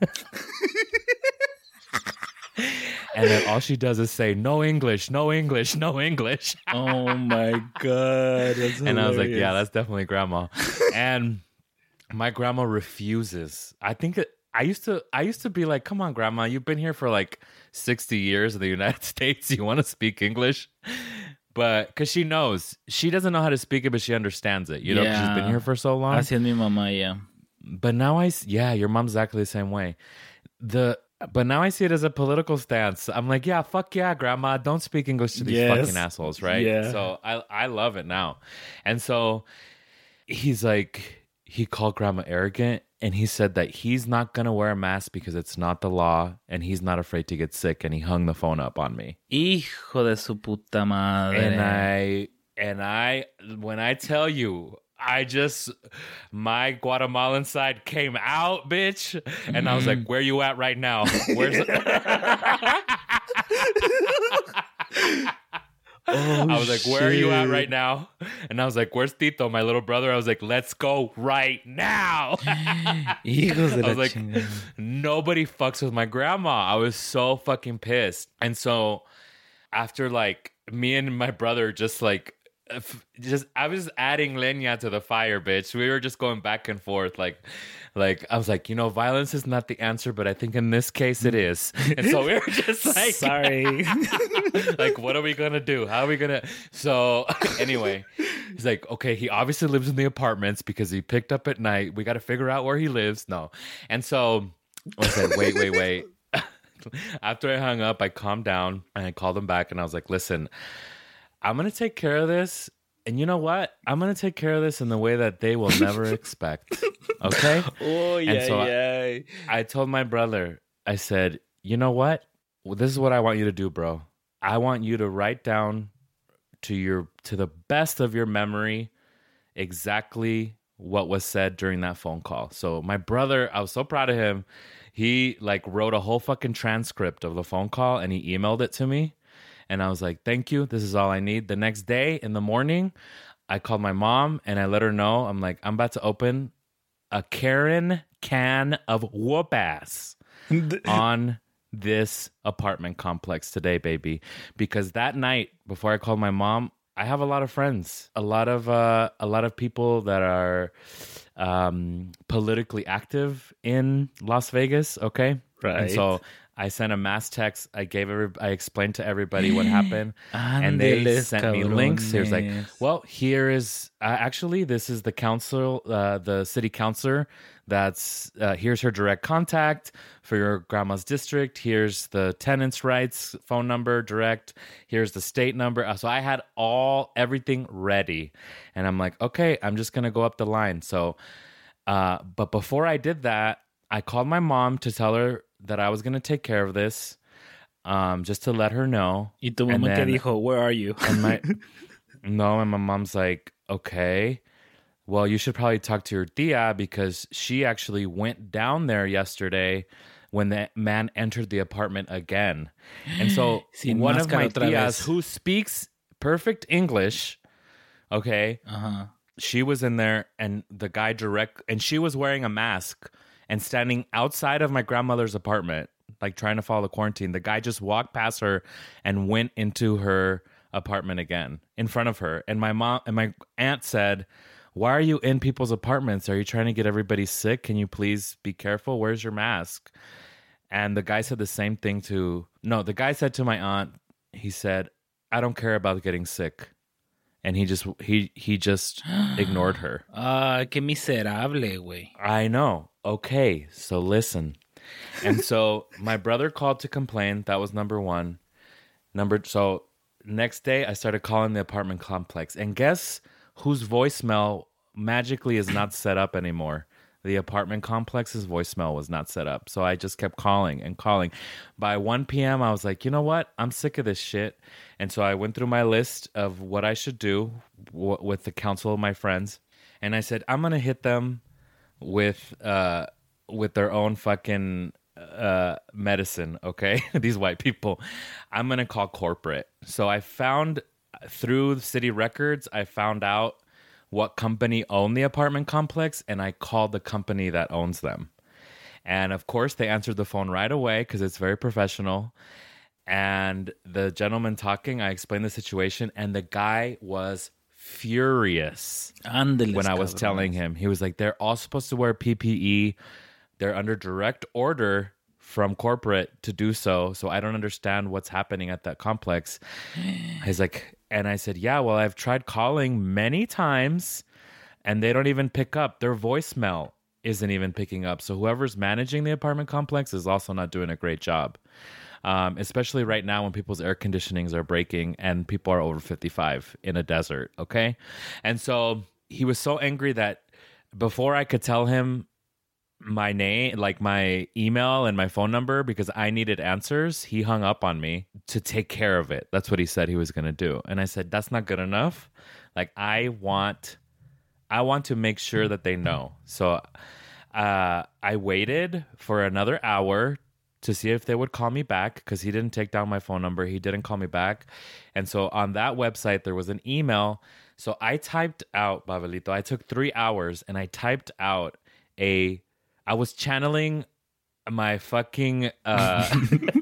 And then all she does is say, no English, no English, no English. Oh my God. That's and I was like, yeah, that's definitely grandma. And my grandma refuses. I think it, I used to I used to be like, come on, grandma, you've been here for like sixty years in the United States. You want to speak English? But because she knows, she doesn't know how to speak it, but she understands it. You know, 'cause she's been here for so long. Así es mi mamá, yeah. But now I, yeah, your mom's exactly the same way. The But now I see it as a political stance. I'm like, yeah, fuck yeah, grandma. Don't speak English to these yes. fucking assholes, right? Yeah. So I I love it now. And so he's like, he called grandma arrogant. And he said that he's not going to wear a mask because it's not the law. And he's not afraid to get sick. And he hung the phone up on me. Hijo de su puta madre. And I, and I, when I tell you, I just, my Guatemalan side came out, bitch. And I was like, where you at right now? Where's Oh, I was like, where shit. are you at right now? And I was like, where's Tito, my little brother? I was like, let's go right now. I was like, nobody fucks with my grandma. I was so fucking pissed. And so after like me and my brother just like, just I was adding leña to the fire, bitch. We were just going back and forth. Like, like I was like, you know, violence is not the answer, but I think in this case it is. And so we were just like, sorry. Like, what are we gonna do? How are we gonna? So anyway, he's like, okay, he obviously lives in the apartments because he picked up at night. We got to figure out where he lives. No, and so I said, wait, wait, wait. After I hung up, I calmed down and I called him back and I was like, listen, I'm going to take care of this. And you know what? I'm going to take care of this in the way that they will never expect. Okay? Oh, yeah, and so yeah. I, I told my brother, I said, you know what? Well, this is what I want you to do, bro. I want you to write down to your to the best of your memory exactly what was said during that phone call. So my brother, I was so proud of him. He like wrote a whole fucking transcript of the phone call and he emailed it to me. And I was like, thank you. This is all I need. The next day in the morning, I called my mom and I let her know. I'm like, I'm about to open a Karen can of whoop ass on this apartment complex today, baby. Because that night, before I called my mom, I have a lot of friends, a lot of uh, a lot of people that are um, politically active in Las Vegas. Okay, right. And so I sent a mass text. I gave every, I explained to everybody what happened, and they sent me links. Here's like, well, here is uh, actually this is the council, uh, the city councilor. That's uh, here's her direct contact for your grandma's district. Here's the tenants' rights phone number, direct. Here's the state number. So I had all everything ready, and I'm like, okay, I'm just gonna go up the line. So, uh, but before I did that, I called my mom to tell her that I was going to take care of this, um, just to let her know. ¿Y tu mamá qué dijo? Where are you? And my, no, and my mom's like, okay, well, you should probably talk to your tia because she actually went down there yesterday when the man entered the apartment again. And so one of my tias who speaks perfect English, okay, uh-huh. she was in there and the guy direct, and she was wearing a mask and standing outside of my grandmother's apartment, like trying to follow the quarantine. The guy just walked past her and went into her apartment again in front of her. And my mom and my aunt said, why are you in people's apartments? Are you trying to get everybody sick? Can you please be careful? Where's your mask? And the guy said the same thing to, no, the guy said to my aunt, he said, I don't care about getting sick. And he just, he, he just ignored her. Ah, qué miserable, güey. I know. Okay. So listen. And so my brother called to complain. That was number one. Number, so next day I started calling the apartment complex. And guess whose voicemail magically is not set up anymore? The apartment complex's voicemail was not set up. So I just kept calling and calling. By one p.m., I was like, you know what? I'm sick of this shit. And so I went through my list of what I should do w- with the council of my friends. And I said, I'm going to hit them with uh, with their own fucking uh, medicine, okay? These white people. I'm going to call corporate. So I found, through city records, I found out what company owned the apartment complex, and I called the company that owns them. And of course, they answered the phone right away because it's very professional. And the gentleman talking, I explained the situation, and the guy was furious Ándeles, when I was cabrón. telling him. He was like, they're all supposed to wear P P E. They're under direct order from corporate to do so. So I don't understand what's happening at that complex. He's like... And I said, yeah, well, I've tried calling many times and they don't even pick up. Their voicemail isn't even picking up. So whoever's managing the apartment complex is also not doing a great job, um, especially right now when people's air conditionings are breaking and people are over fifty-five in a desert, okay? And so he was so angry that before I could tell him my name, like my email and my phone number, because I needed answers, he hung up on me to take care of it. That's what he said he was going to do. And I said, that's not good enough. Like, I want, I want to make sure that they know. So uh, I waited for another hour to see if they would call me back, because he didn't take down my phone number. He didn't call me back. And so on that website, there was an email. So I typed out, Babelito, I took three hours and I typed out a, I was channeling my fucking uh,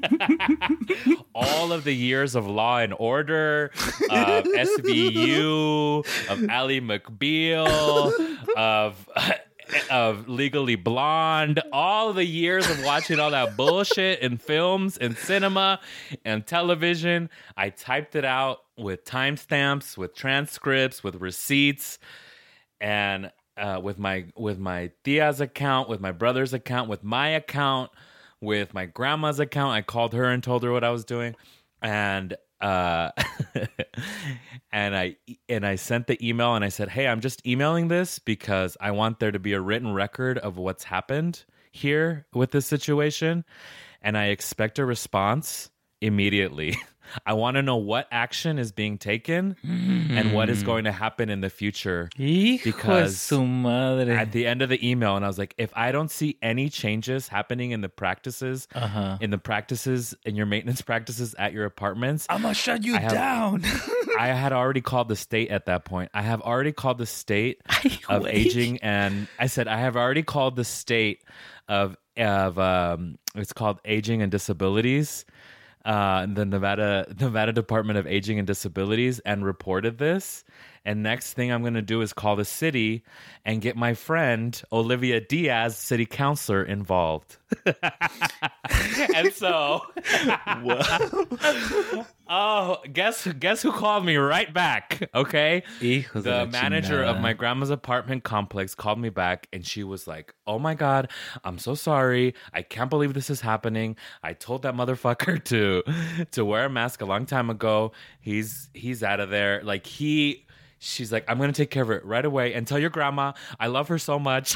all of the years of Law and Order, of S V U, of Ally McBeal, of of Legally Blonde, all the years of watching all that bullshit in films and cinema and television. I typed it out with timestamps, with transcripts, with receipts, and Uh, with my with my tia's account, with my brother's account, with my account, with my grandma's account. I called her and told her what I was doing, and uh, and I and I sent the email and I said, "Hey, I'm just emailing this because I want there to be a written record of what's happened here with this situation, and I expect a response immediately." I want to know what action is being taken mm. and what is going to happen in the future. Hijo because su madre. At the end of the email, and I was like, if I don't see any changes happening in the practices, uh-huh. in the practices, in your maintenance practices at your apartments, I'm going to shut you I have, down. I had already called the state at that point. I have already called the state of aging, and I said, I have already called the state of, of um, it's called Aging and Disabilities, uh, the Nevada Nevada Department of Aging and Disabilities, and reported this. And next thing I'm going to do is call the city and get my friend Olivia Diaz, city councilor, involved. And so, oh, guess guess who called me right back? Okay, Hijos the manager of my grandma's apartment complex called me back, and she was like, "Oh my God, I'm so sorry. I can't believe this is happening. I told that motherfucker to to wear a mask a long time ago. He's he's out of there. Like he." She's like, I'm going to take care of it right away. And tell your grandma, I love her so much.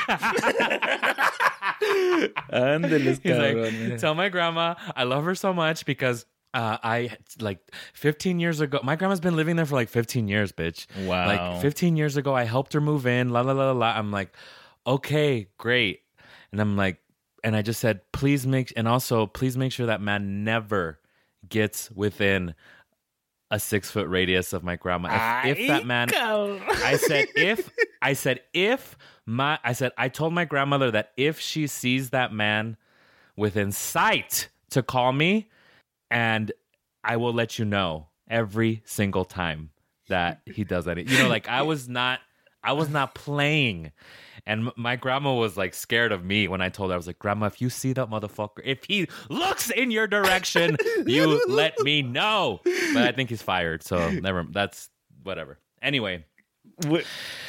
Ándeles, He's cabrón. like, tell my grandma, I love her so much because uh, I, like, fifteen years ago, my grandma's been living there for like fifteen years, bitch. Wow. Like, fifteen years ago, I helped her move in, la, la, la, la. I'm like, okay, great. And I'm like, and I just said, please make, and also, please make sure that man never gets within a six foot radius of my grandma. If, if that man, I said, if, I said, if my, I said, I told my grandmother that if she sees that man within sight to call me, and I will let you know every single time that he does anything. You know, like I was not, I was not playing. And my grandma was like scared of me when I told her. I was like, Grandma, if you see that motherfucker, if he looks in your direction, you let me know. But I think he's fired. So never, that's whatever. Anyway. What?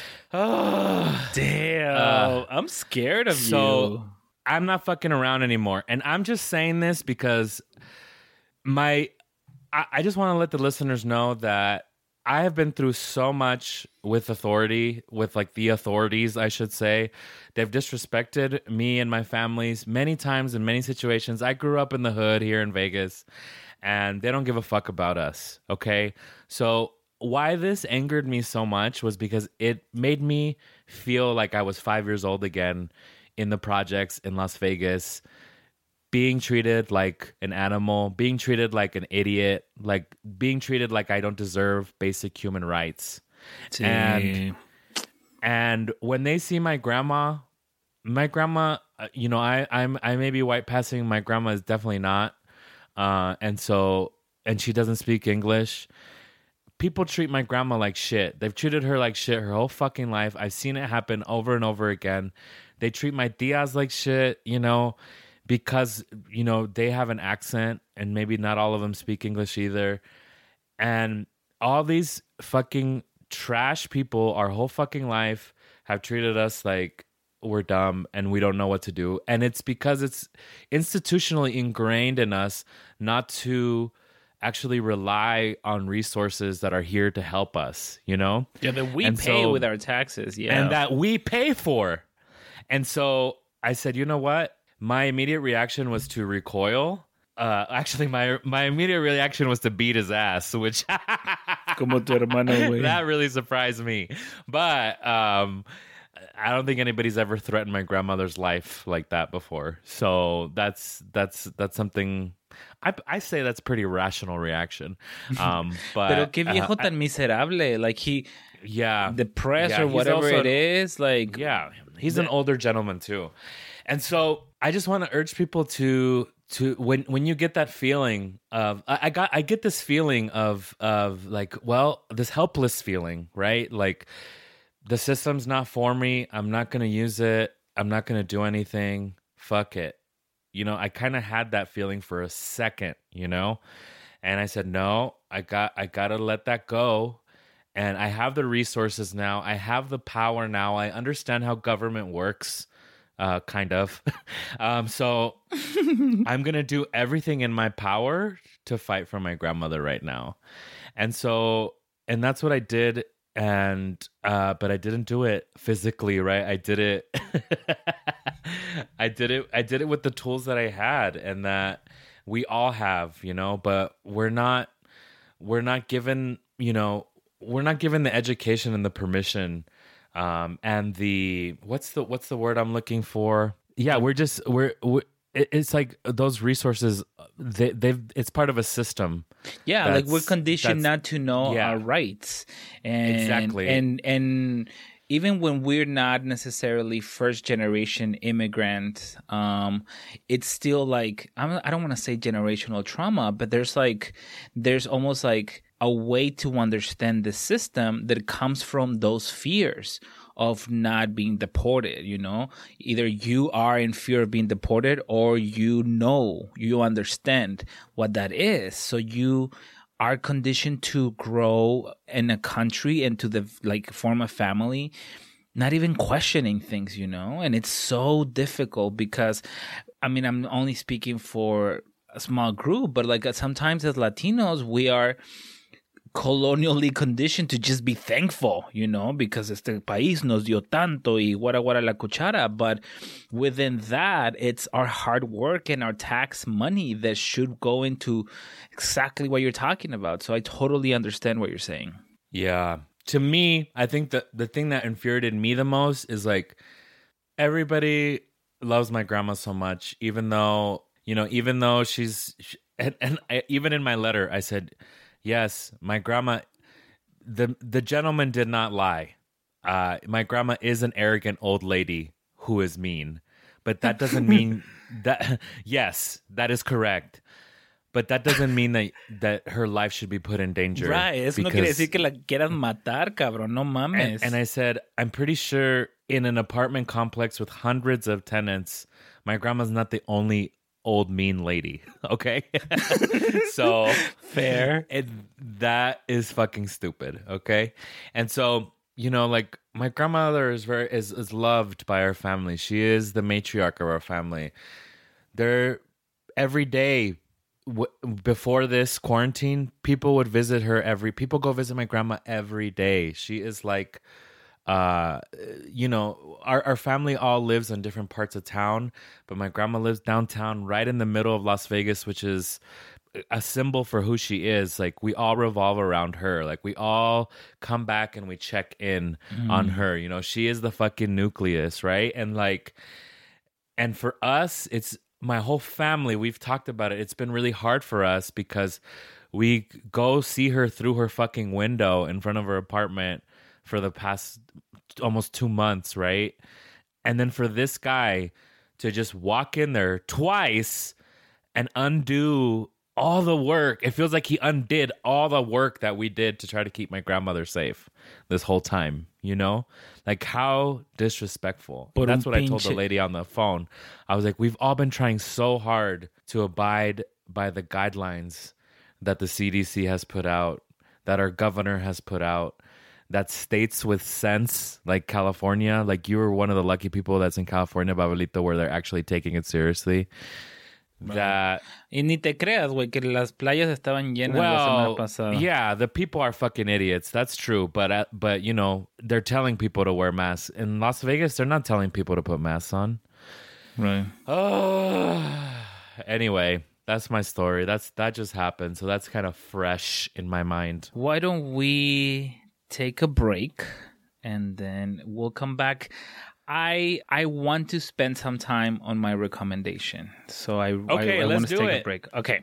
Oh, damn. Uh, I'm scared of so you. I'm not fucking around anymore. And I'm just saying this because my, I, I just want to let the listeners know that I have been through so much with authority, with like the authorities, I should say. They've disrespected me and my families many times in many situations. I grew up in the hood here in Vegas, and they don't give a fuck about us, okay? So why this angered me so much was because it made me feel like I was five years old again in the projects in Las Vegas, being treated like an animal, being treated like an idiot, like being treated like I don't deserve basic human rights. Damn. And and when they see my grandma, my grandma, you know, I I'm I may be white passing. My grandma is definitely not, uh, and so and she doesn't speak English. People treat my grandma like shit. They've treated her like shit her whole fucking life. I've seen it happen over and over again. They treat my tias like shit, you know, because, you know, they have an accent and maybe not all of them speak English either. And all these fucking trash people our whole fucking life have treated us like we're dumb and we don't know what to do. And it's because it's institutionally ingrained in us not to actually rely on resources that are here to help us, you know? Yeah, that we and pay so, with our taxes, yeah. And that we pay for. And so I said, you know what? My immediate reaction was to recoil. Uh, actually, my my immediate reaction was to beat his ass, which Como tu hermano, güey. That really surprised me. But um, I don't think anybody's ever threatened my grandmother's life like that before. So that's that's that's something. I, I say that's pretty rational reaction. Um, but Pero qué viejo uh, tan miserable. Like he, yeah, depressed yeah, or he's whatever also- it is. Like, yeah, he's an older gentleman too. And so I just want to urge people to to when when you get that feeling of I, I got I get this feeling of of like, well, this helpless feeling, right? Like the system's not for me. I'm not going to use it. I'm not going to do anything. Fuck it. You know, I kind of had that feeling for a second, you know? And I said, "No, I got I got to let that go." And I have the resources now. I have the power now. I understand how government works. Uh, kind of. um, so I'm going to do everything in my power to fight for my grandmother right now. And so, and that's what I did. And, uh, but I didn't do it physically, right? I did it. I did it. I did it with the tools that I had and that we all have, you know, but we're not, we're not given, you know, we're not given the education and the permission Um, and the what's the what's the word I'm looking for? Yeah, we're just we're, we're it, it's like those resources. They they've it's part of a system. yeah, like we're conditioned not to know yeah. our rights, and Exactly. and and even when we're not necessarily first generation immigrants, um, it's still like I'm, I don't want to say generational trauma, but there's like there's almost like a way to understand the system that comes from those fears of not being deported, you know? Either you are in fear of being deported or you know, you understand what that is. So you are conditioned to grow in a country and to the like form a family, not even questioning things, you know? And it's so difficult because, I mean, I'm only speaking for a small group, but like sometimes as Latinos, we are colonially conditioned to just be thankful, you know, because este país nos dio tanto y guara guara la cuchara. But within that, it's our hard work and our tax money that should go into exactly what you're talking about. So I totally understand what you're saying. Yeah. To me, I think that the thing that infuriated me the most is like everybody loves my grandma so much, even though, you know, even though she's, she, and, and I, even in my letter, I said, yes, my grandma, the the gentleman did not lie. Uh, my grandma is an arrogant old lady who is mean. But that doesn't mean that, yes, that is correct. but that doesn't mean that that her life should be put in danger. Right. Eso no quiere decir que la quieras matar, cabrón. No mames. And, and I said, I'm pretty sure in an apartment complex with hundreds of tenants, my grandma's not the only old mean lady. Okay. So fair. It, that is fucking stupid. Okay. And so, you know, like my grandmother is very is, is loved by our family. She is the matriarch of our family. They're every day w- before this quarantine, people would visit her every people go visit my grandma every day. She is like Uh, you know, our, our family all lives in different parts of town, but my grandma lives downtown, right in the middle of Las Vegas, which is a symbol for who she is. Like, we all revolve around her. Like, we all come back and we check in mm. on her. You know, she is the fucking nucleus, right? And like, and for us, it's my whole family. We've talked about it. It's been really hard for us because we go see her through her fucking window in front of her apartment for the past almost two months, right? And then for this guy to just walk in there twice and undo all the work. It feels like he undid all the work that we did to try to keep my grandmother safe this whole time, you know? Like, how disrespectful. That's what I told the lady on the phone. I was like, we've all been trying so hard to abide by the guidelines that the C D C has put out, that our governor has put out, that states with sense, like California, like you were one of the lucky people that's in California, Babelito, where they're actually taking it seriously. Right. That y ni te creas, güey, que las playas estaban llenas well, la semana pasada. Yeah, the people are fucking idiots. That's true, but uh, but you know they're telling people to wear masks in Las Vegas. They're not telling people to put masks on. Right. Oh. Anyway, that's my story. That's that just happened, so that's kind of fresh in my mind. Why don't we take a break and then we'll come back? I I want to spend some time on my recommendation. So I, okay, I, I let's want to do take it. a break. Okay.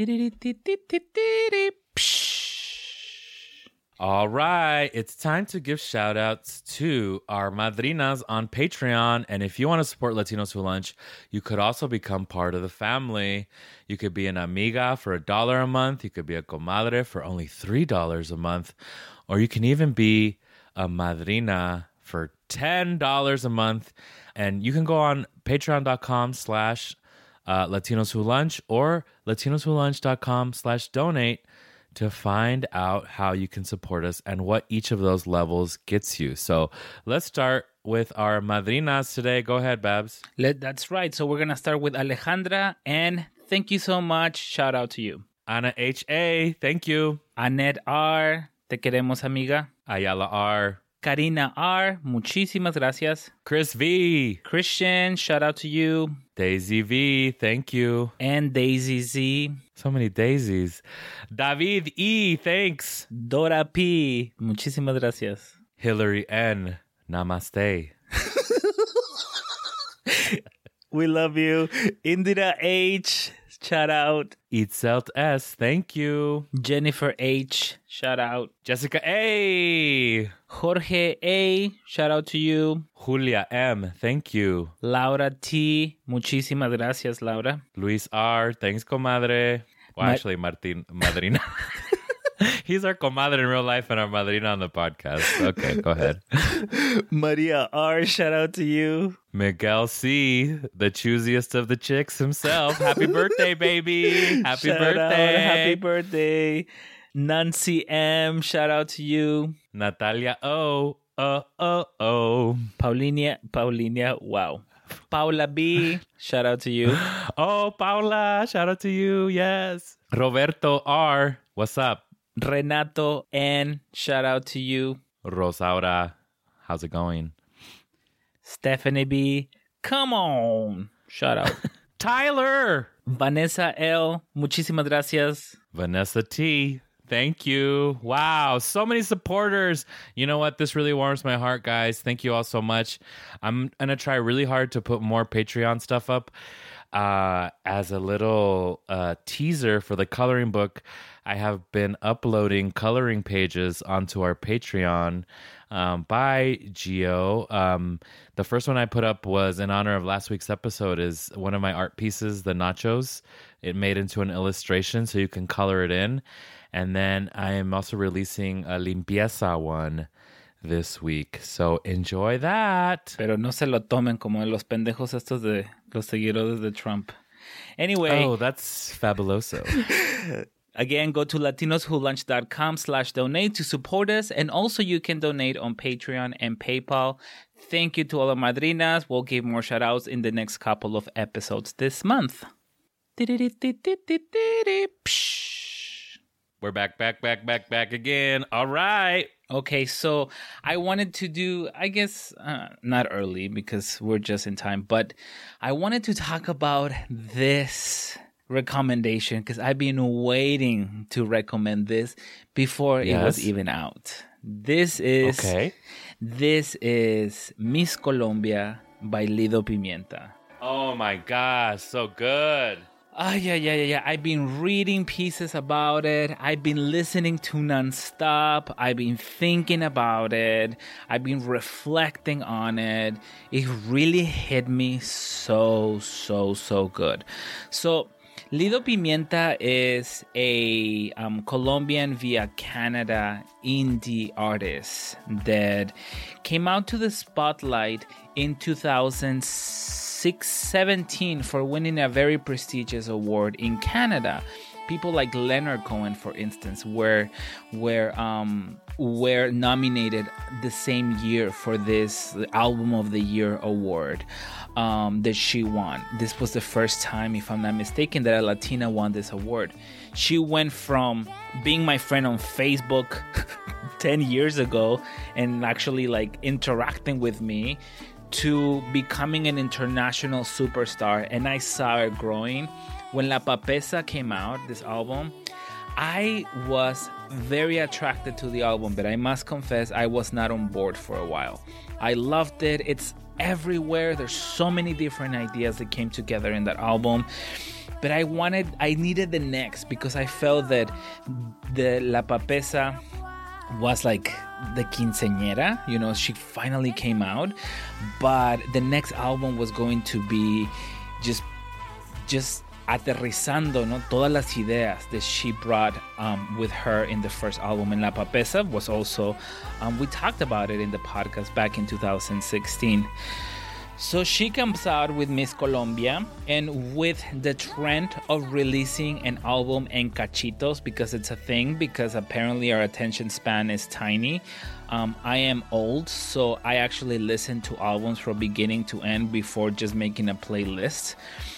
All right, it's time to give shout outs to our madrinas on Patreon. And if you want to support Latinos Who Lunch, you could also become part of the family. You could be an amiga for a dollar a month. You could be a comadre for only three dollars a month. Or you can even be a madrina for ten dollars a month. And you can go on patreon.com slash Latinos Who Lunch or latinoswholunch.com slash donate to find out how you can support us and what each of those levels gets you. So let's start with our madrinas today. Go ahead, Babs. Let, that's right. So we're going to start with Alejandra. And thank you so much. Shout out to you. Ana H A, thank you. Annette R, te queremos, amiga. Ayala R. Karina R, muchísimas gracias. Chris V. Christian, shout out to you. Daisy V, thank you. And Daisy Z. So many daisies. David E, thanks. Dora P, muchísimas gracias. Hillary N, namaste. We love you. Indira H, shout out. Itzelt S, thank you. Jennifer H, shout out. Jessica A. Jorge A, shout out to you. Julia M, thank you. Laura T, muchísimas gracias, Laura. Luis R, thanks, comadre. Well, Ma- actually, Martin, madrina. He's our comadre in real life and our madrina on the podcast. Okay, go ahead. Maria R, shout out to you. Miguel C, the choosiest of the chicks himself. Happy birthday, baby. Happy shout birthday. Out, happy birthday. Nancy M, shout out to you. Natalia O, oh, oh, oh. Paulinia, Paulinia, wow. Paula B, shout out to you. Oh, Paula, shout out to you, yes. Roberto R, what's up? Renato N, shout out to you. Rosaura, how's it going? Stephanie B, come on, shout out. Tyler. Vanessa L, muchísimas gracias. Vanessa T, thank you. Wow, so many supporters. You know what? This really warms my heart, guys. Thank you all so much. I'm going to try really hard to put more Patreon stuff up. Uh, as a little uh, teaser for the coloring book, I have been uploading coloring pages onto our Patreon. Um, bye, Gio. Um, the first one I put up was in honor of last week's episode. Is one of my art pieces, the nachos. It made into an illustration, so you can color it in. And then I am also releasing a limpieza one this week. So enjoy that. Pero no se lo tomen como los pendejos estos de los seguidores de Trump. Anyway. Oh, that's fabuloso. Again, go to latinoswholunch.com slash donate to support us. And also you can donate on Patreon and PayPal. Thank you to all our madrinas. We'll give more shout outs in the next couple of episodes this month. We're back, back, back, back, back again. All right. Okay, so I wanted to do, I guess, uh, not early because we're just in time, but I wanted to talk about this recommendation because I've been waiting to recommend this before yes. it was even out. This is, okay. This is Miss Colombia by Lido Pimienta. Oh my gosh, so good. Ah, yeah, yeah, yeah, yeah. I've been reading pieces about it. I've been listening to nonstop. I've been thinking about it. I've been reflecting on it. It really hit me so, so, so good. So, Lido Pimienta is a um, Colombian via Canada indie artist that came out to the spotlight in two thousand seventeen for winning a very prestigious award in Canada. People like Leonard Cohen, for instance, were were um, were nominated the same year for this Album of the Year award um, that she won. This was the first time, if I'm not mistaken, that a Latina won this award. She went from being my friend on Facebook ten years ago and actually like interacting with me to becoming an international superstar, and I saw her growing. When La Papesa came out, this album, I was very attracted to the album, but I must confess I was not on board for a while. I loved it. It's everywhere. There's so many different ideas that came together in that album. But I wanted, I needed the next because I felt that the La Papesa was like the quinceañera, you know, she finally came out, but the next album was going to be just just aterrizando, no, todas las ideas that she brought um, with her in the first album. And La Papesa was also, um, we talked about it in the podcast back in two thousand sixteen. So she comes out with Miss Colombia, and with the trend of releasing an album en cachitos, because it's a thing, because apparently our attention span is tiny. Um, I am old, so I actually listen to albums from beginning to end before just making a playlist.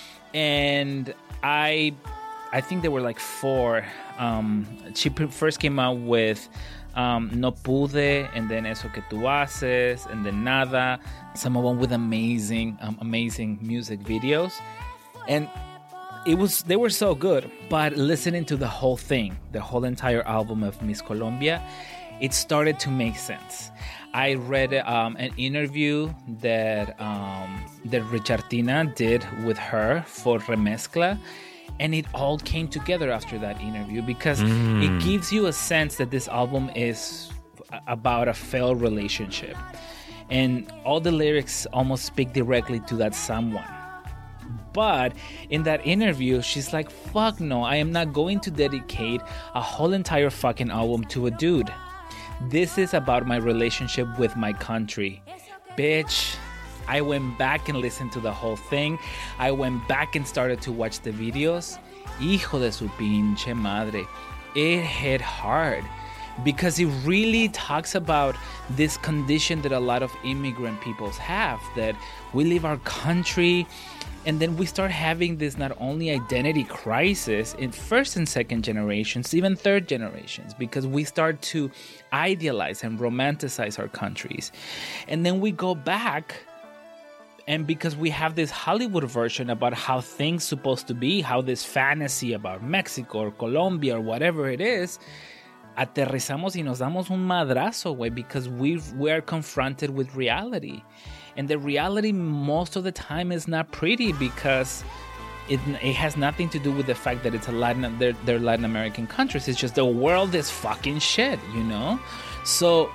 And I, I think there were like four. Um, she first came out with Um, No Pude, and then Eso Que Tu Haces, and then Nada. Some of them with amazing, um, amazing music videos, and it was they were so good. But listening to the whole thing, the whole entire album of Miss Colombia, it started to make sense. I read um, an interview that um, that Richardina did with her for Remezcla. And it all came together after that interview because mm. it gives you a sense that this album is about a failed relationship. And all the lyrics almost speak directly to that someone. But in that interview, she's like, fuck no, I am not going to dedicate a whole entire fucking album to a dude. This is about my relationship with my country. Bitch. I went back and listened to the whole thing. I went back and started to watch the videos. Hijo de su pinche madre. It hit hard because it really talks about this condition that a lot of immigrant peoples have, that we leave our country and then we start having this not only identity crisis in first and second generations, even third generations, because we start to idealize and romanticize our countries. And then we go back, and because we have this Hollywood version about how things supposed to be, how this fantasy about Mexico or Colombia or whatever it is, aterrizamos y nos damos un madrazo, güey, because we we are confronted with reality. And the reality most of the time is not pretty because it, it has nothing to do with the fact that it's a Latin, they're, they're Latin American countries. It's just the world is fucking shit, you know? So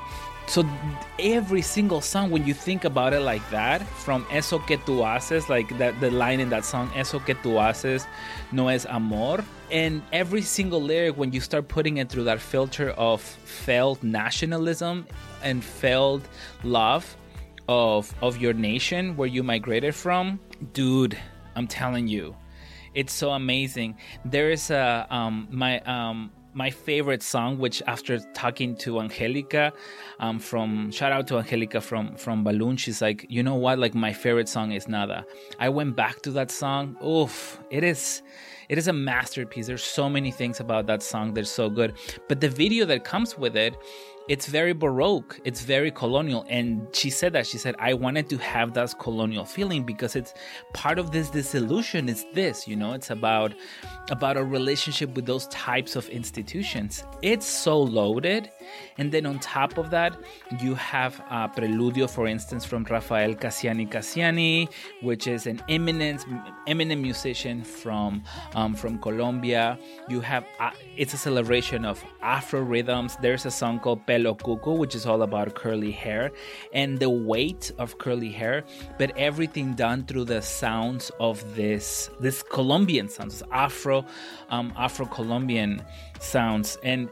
So every single song, when you think about it like that, from Eso que tú haces, like that, the line in that song, Eso que tú haces no es amor. And every single lyric, when you start putting it through that filter of failed nationalism and failed love of of your nation where you migrated from, dude, I'm telling you, it's so amazing. There is a um my um my favorite song, which after talking to Angelica, um, from shout out to Angelica from from Balloon, she's like, you know what? Like my favorite song is Nada. I went back to that song. Oof, it is, it is a masterpiece. There's so many things about that song that's so good. But the video that comes with it, it's very Baroque. It's very colonial. And she said that. She said, I wanted to have that colonial feeling because it's part of this disillusion. It's this, you know, it's about, about a relationship with those types of institutions. It's so loaded. And then on top of that, you have a Preludio, for instance, from Rafael Cassiani Cassiani, which is an eminent, eminent musician from, um, from Colombia. You have, uh, it's a celebration of Afro rhythms. There's a song called Pelo Cuco, which is all about curly hair and the weight of curly hair, but everything done through the sounds of this, this Colombian sounds, Afro, um, Afro-Colombian sounds. And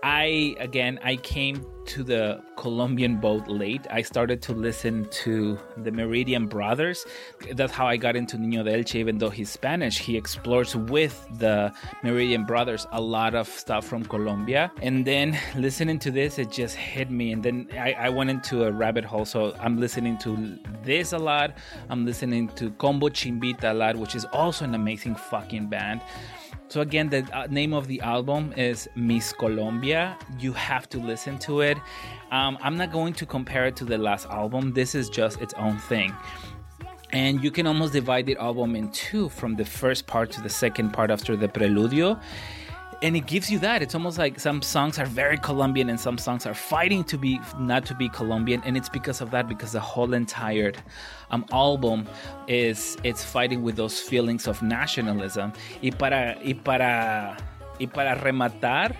I, again, I came to the Colombian boat late. I started to listen to the Meridian Brothers. That's how I got into Niño de Elche, even though he's Spanish. He explores with the Meridian Brothers a lot of stuff from Colombia. And then listening to this, it just hit me. And then I, I went into a rabbit hole. So I'm listening to this a lot. I'm listening to Combo Chimbita a lot, which is also an amazing fucking band. So again, the uh, name of the album is Miss Colombia. You have to listen to it. Um, I'm not going to compare it to the last album. This is just its own thing. And you can almost divide the album in two, from the first part to the second part after the Preludio. And it gives you that. It's almost like some songs are very Colombian and some songs are fighting to be not to be Colombian. And it's because of that, because the whole entire um, album is it's fighting with those feelings of nationalism. Y para y para y para rematar,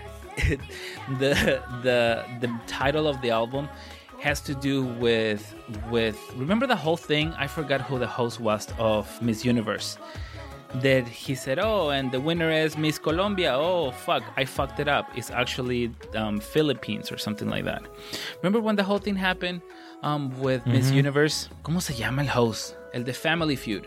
the the the title of the album has to do with with remember the whole thing? I forgot who the host was of Miss Universe. That he said, oh, and the winner is Miss Colombia. Oh, fuck, I fucked it up. It's actually um, Philippines or something like that. Remember when the whole thing happened um, with mm-hmm. Miss Universe? ¿Cómo se llama el host? El de Family Feud.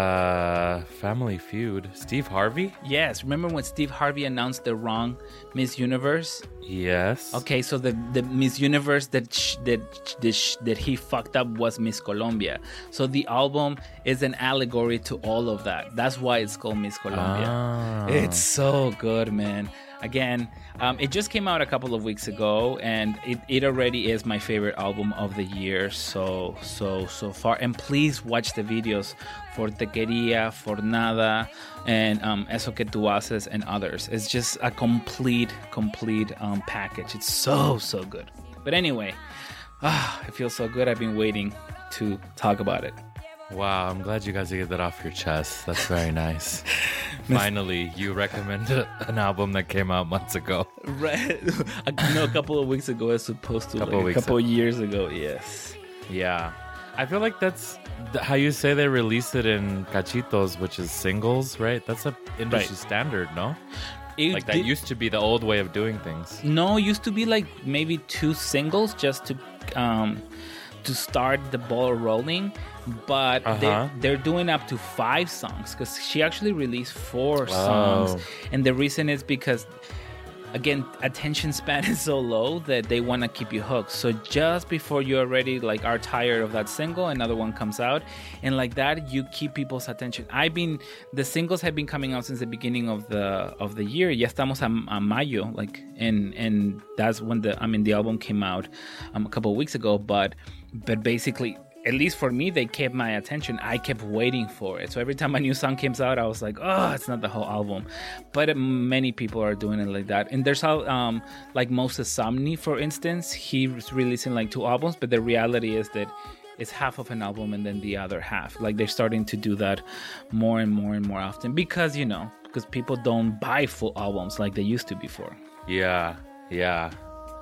Uh, Family Feud. Steve Harvey? Yes. Remember when Steve Harvey announced the wrong Miss Universe? Yes. Okay, so the, the Miss Universe that sh- that that, sh- that he fucked up was Miss Colombia. So the album is an allegory to all of that. That's why it's called Miss Colombia. Ah. It's so good, man. Again, um, it just came out a couple of weeks ago, and it, it already is my favorite album of the year so so so far. And please watch the videos for Te Quería, for Nada, and um, Eso que tú haces, and others. It's just a complete, complete um, package. It's so, so good. But anyway, ah, it feels so good. I've been waiting to talk about it. Wow, I'm glad you guys get that off your chest. That's very nice. Finally, you recommended an album that came out months ago. Right. No, a couple of weeks ago, as supposed to. Couple like, weeks a couple ago. of years ago, yes. Yeah. I feel like that's th- how you say they release it in cachitos, which is singles, right? That's a industry Right. standard, no? It Like that did- used to be the old way of doing things. No, it used to be like maybe two singles just to um to start the ball rolling, but Uh-huh. they, they're doing up to five songs because she actually released four Oh. songs, and the reason is because, again, attention span is so low that they want to keep you hooked. So just before you already like are tired of that single, another one comes out, and like that you keep people's attention. I've been the singles have been coming out since the beginning of the of the year. Ya estamos a, a mayo, like, and and that's when the I mean the album came out um, a couple of weeks ago, but but basically, at least for me, they kept my attention. I kept waiting for it. So every time a new song comes out, I was like, oh, it's not the whole album. But uh, many people are doing it like that. And there's how, um, like Moses Somni, for instance, he's releasing like two albums, but the reality is that it's half of an album and then the other half. Like they're starting to do that more and more and more often because, you know, because people don't buy full albums like they used to before. Yeah, yeah.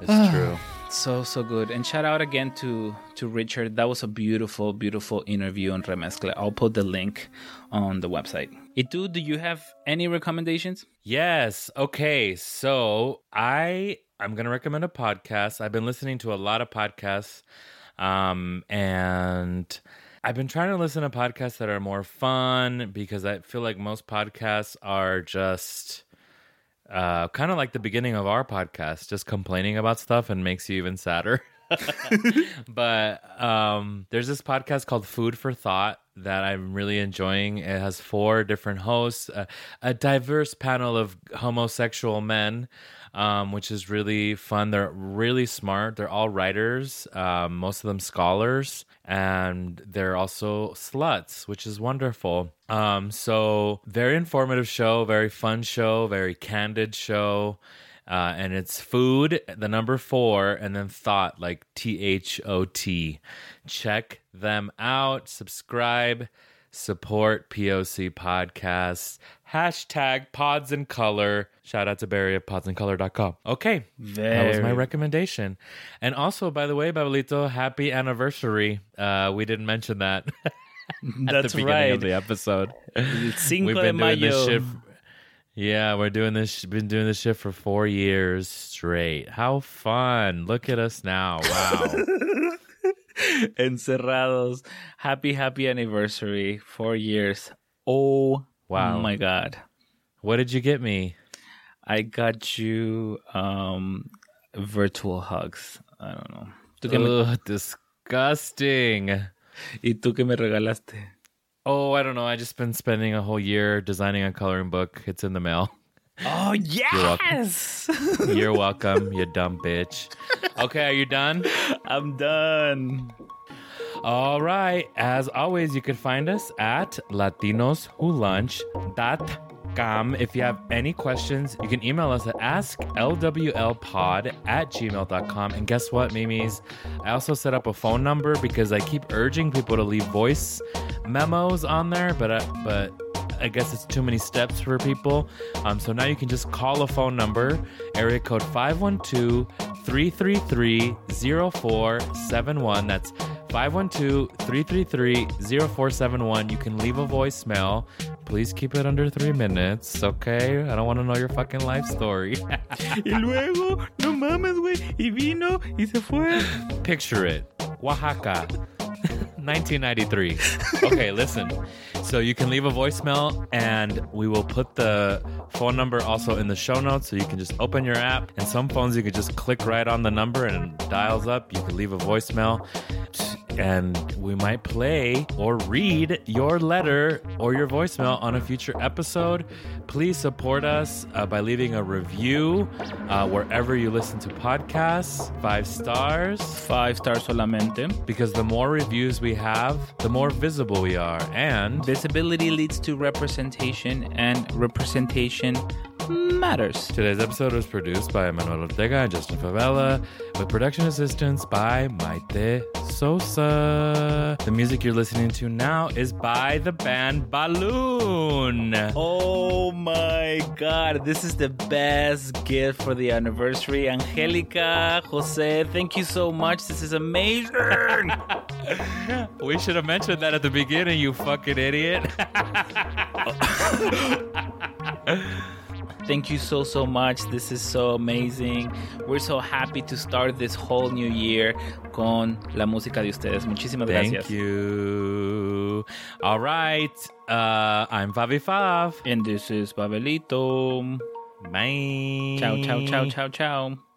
It's true. So, so good. And shout out again to to Richard. That was a beautiful, beautiful interview on Remezcla. I'll put the link on the website. Itu, do you have any recommendations? Yes. Okay. So I I'm gonna recommend a podcast. I've been listening to a lot of podcasts, um, and I've been trying to listen to podcasts that are more fun because I feel like most podcasts are just uh, kind of like the beginning of our podcast, just complaining about stuff and makes you even sadder. But um, there's this podcast called Food for Thought that I'm really enjoying. It has four different hosts, a, a diverse panel of homosexual men, um, which is really fun. They're really smart. They're all writers, um, most of them scholars, and they're also sluts, which is wonderful. Um, so very informative show, very fun show, very candid show. Uh, and it's food, the number four, and then thought, like T H O T. Check them out. Subscribe. Support P O C Podcasts. Hashtag Pods in Color. Shout out to Barry at pods in color dot com. Okay. Very. That was my recommendation. And also, by the way, Babelito, happy anniversary. Uh, we didn't mention that at That's the beginning right. of the episode. Cinco We've de been doing this Mayo. shit. Yeah, we're doing this. Been doing this shit for four years straight. How fun! Look at us now. Wow. Encerrados. Happy, happy anniversary. Four years. Oh, Wow. my God. What did you get me? I got you um, virtual hugs. I don't know. ¿Tú qué me- Ugh, disgusting. ¿Y tú qué me regalaste? Oh, I don't know. I just been spending a whole year designing a coloring book. It's in the mail. Oh, yes! You're welcome, you dumb bitch. Okay, are you done? I'm done. All right. As always, you can find us at latinos who lunch dot com. If you have any questions, you can email us at ask l w l pod at gmail dot com. And guess what, Mimis? I also set up a phone number because I keep urging people to leave voice memos on there, but uh, but I guess it's too many steps for people. Um, so now you can just call a phone number, area code five one two, three three three, zero four seven one. That's five one two, three three three, zero four seven one. You can leave a voicemail. Please keep it under three minutes, okay? I don't want to know your fucking life story. Y luego, no mames, güey. Y vino y se fue. Picture it. Oaxaca. nineteen ninety-three. Okay, listen. So you can leave a voicemail and we will put the phone number also in the show notes so you can just open your app. And some phones you can just click right on the number and it dials up. You can leave a voicemail and we might play or read your letter or your voicemail on a future episode. Please support us uh, by leaving a review uh, wherever you listen to podcasts. Five stars. Five stars solamente. Because the more reviews we have, the more visible we are. And Visibility leads to representation, and representation matters. today's episode was produced by Manuel Ortega and Justin Favela, with production assistance by Maite Sosa. The music you're listening to now is by the band Balloon. Oh my God, this is the best gift for the anniversary. Angelica, Jose, thank you so much. This is amazing. We should have mentioned that at the beginning, you fucking idiot. Thank you so, so much. This is so amazing. We're so happy to start this whole new year con la música de ustedes. Muchísimas Thank gracias. you. All right. Uh, I'm Favi Fav. And this is Babelito. Bye. Ciao, ciao, ciao, ciao, ciao.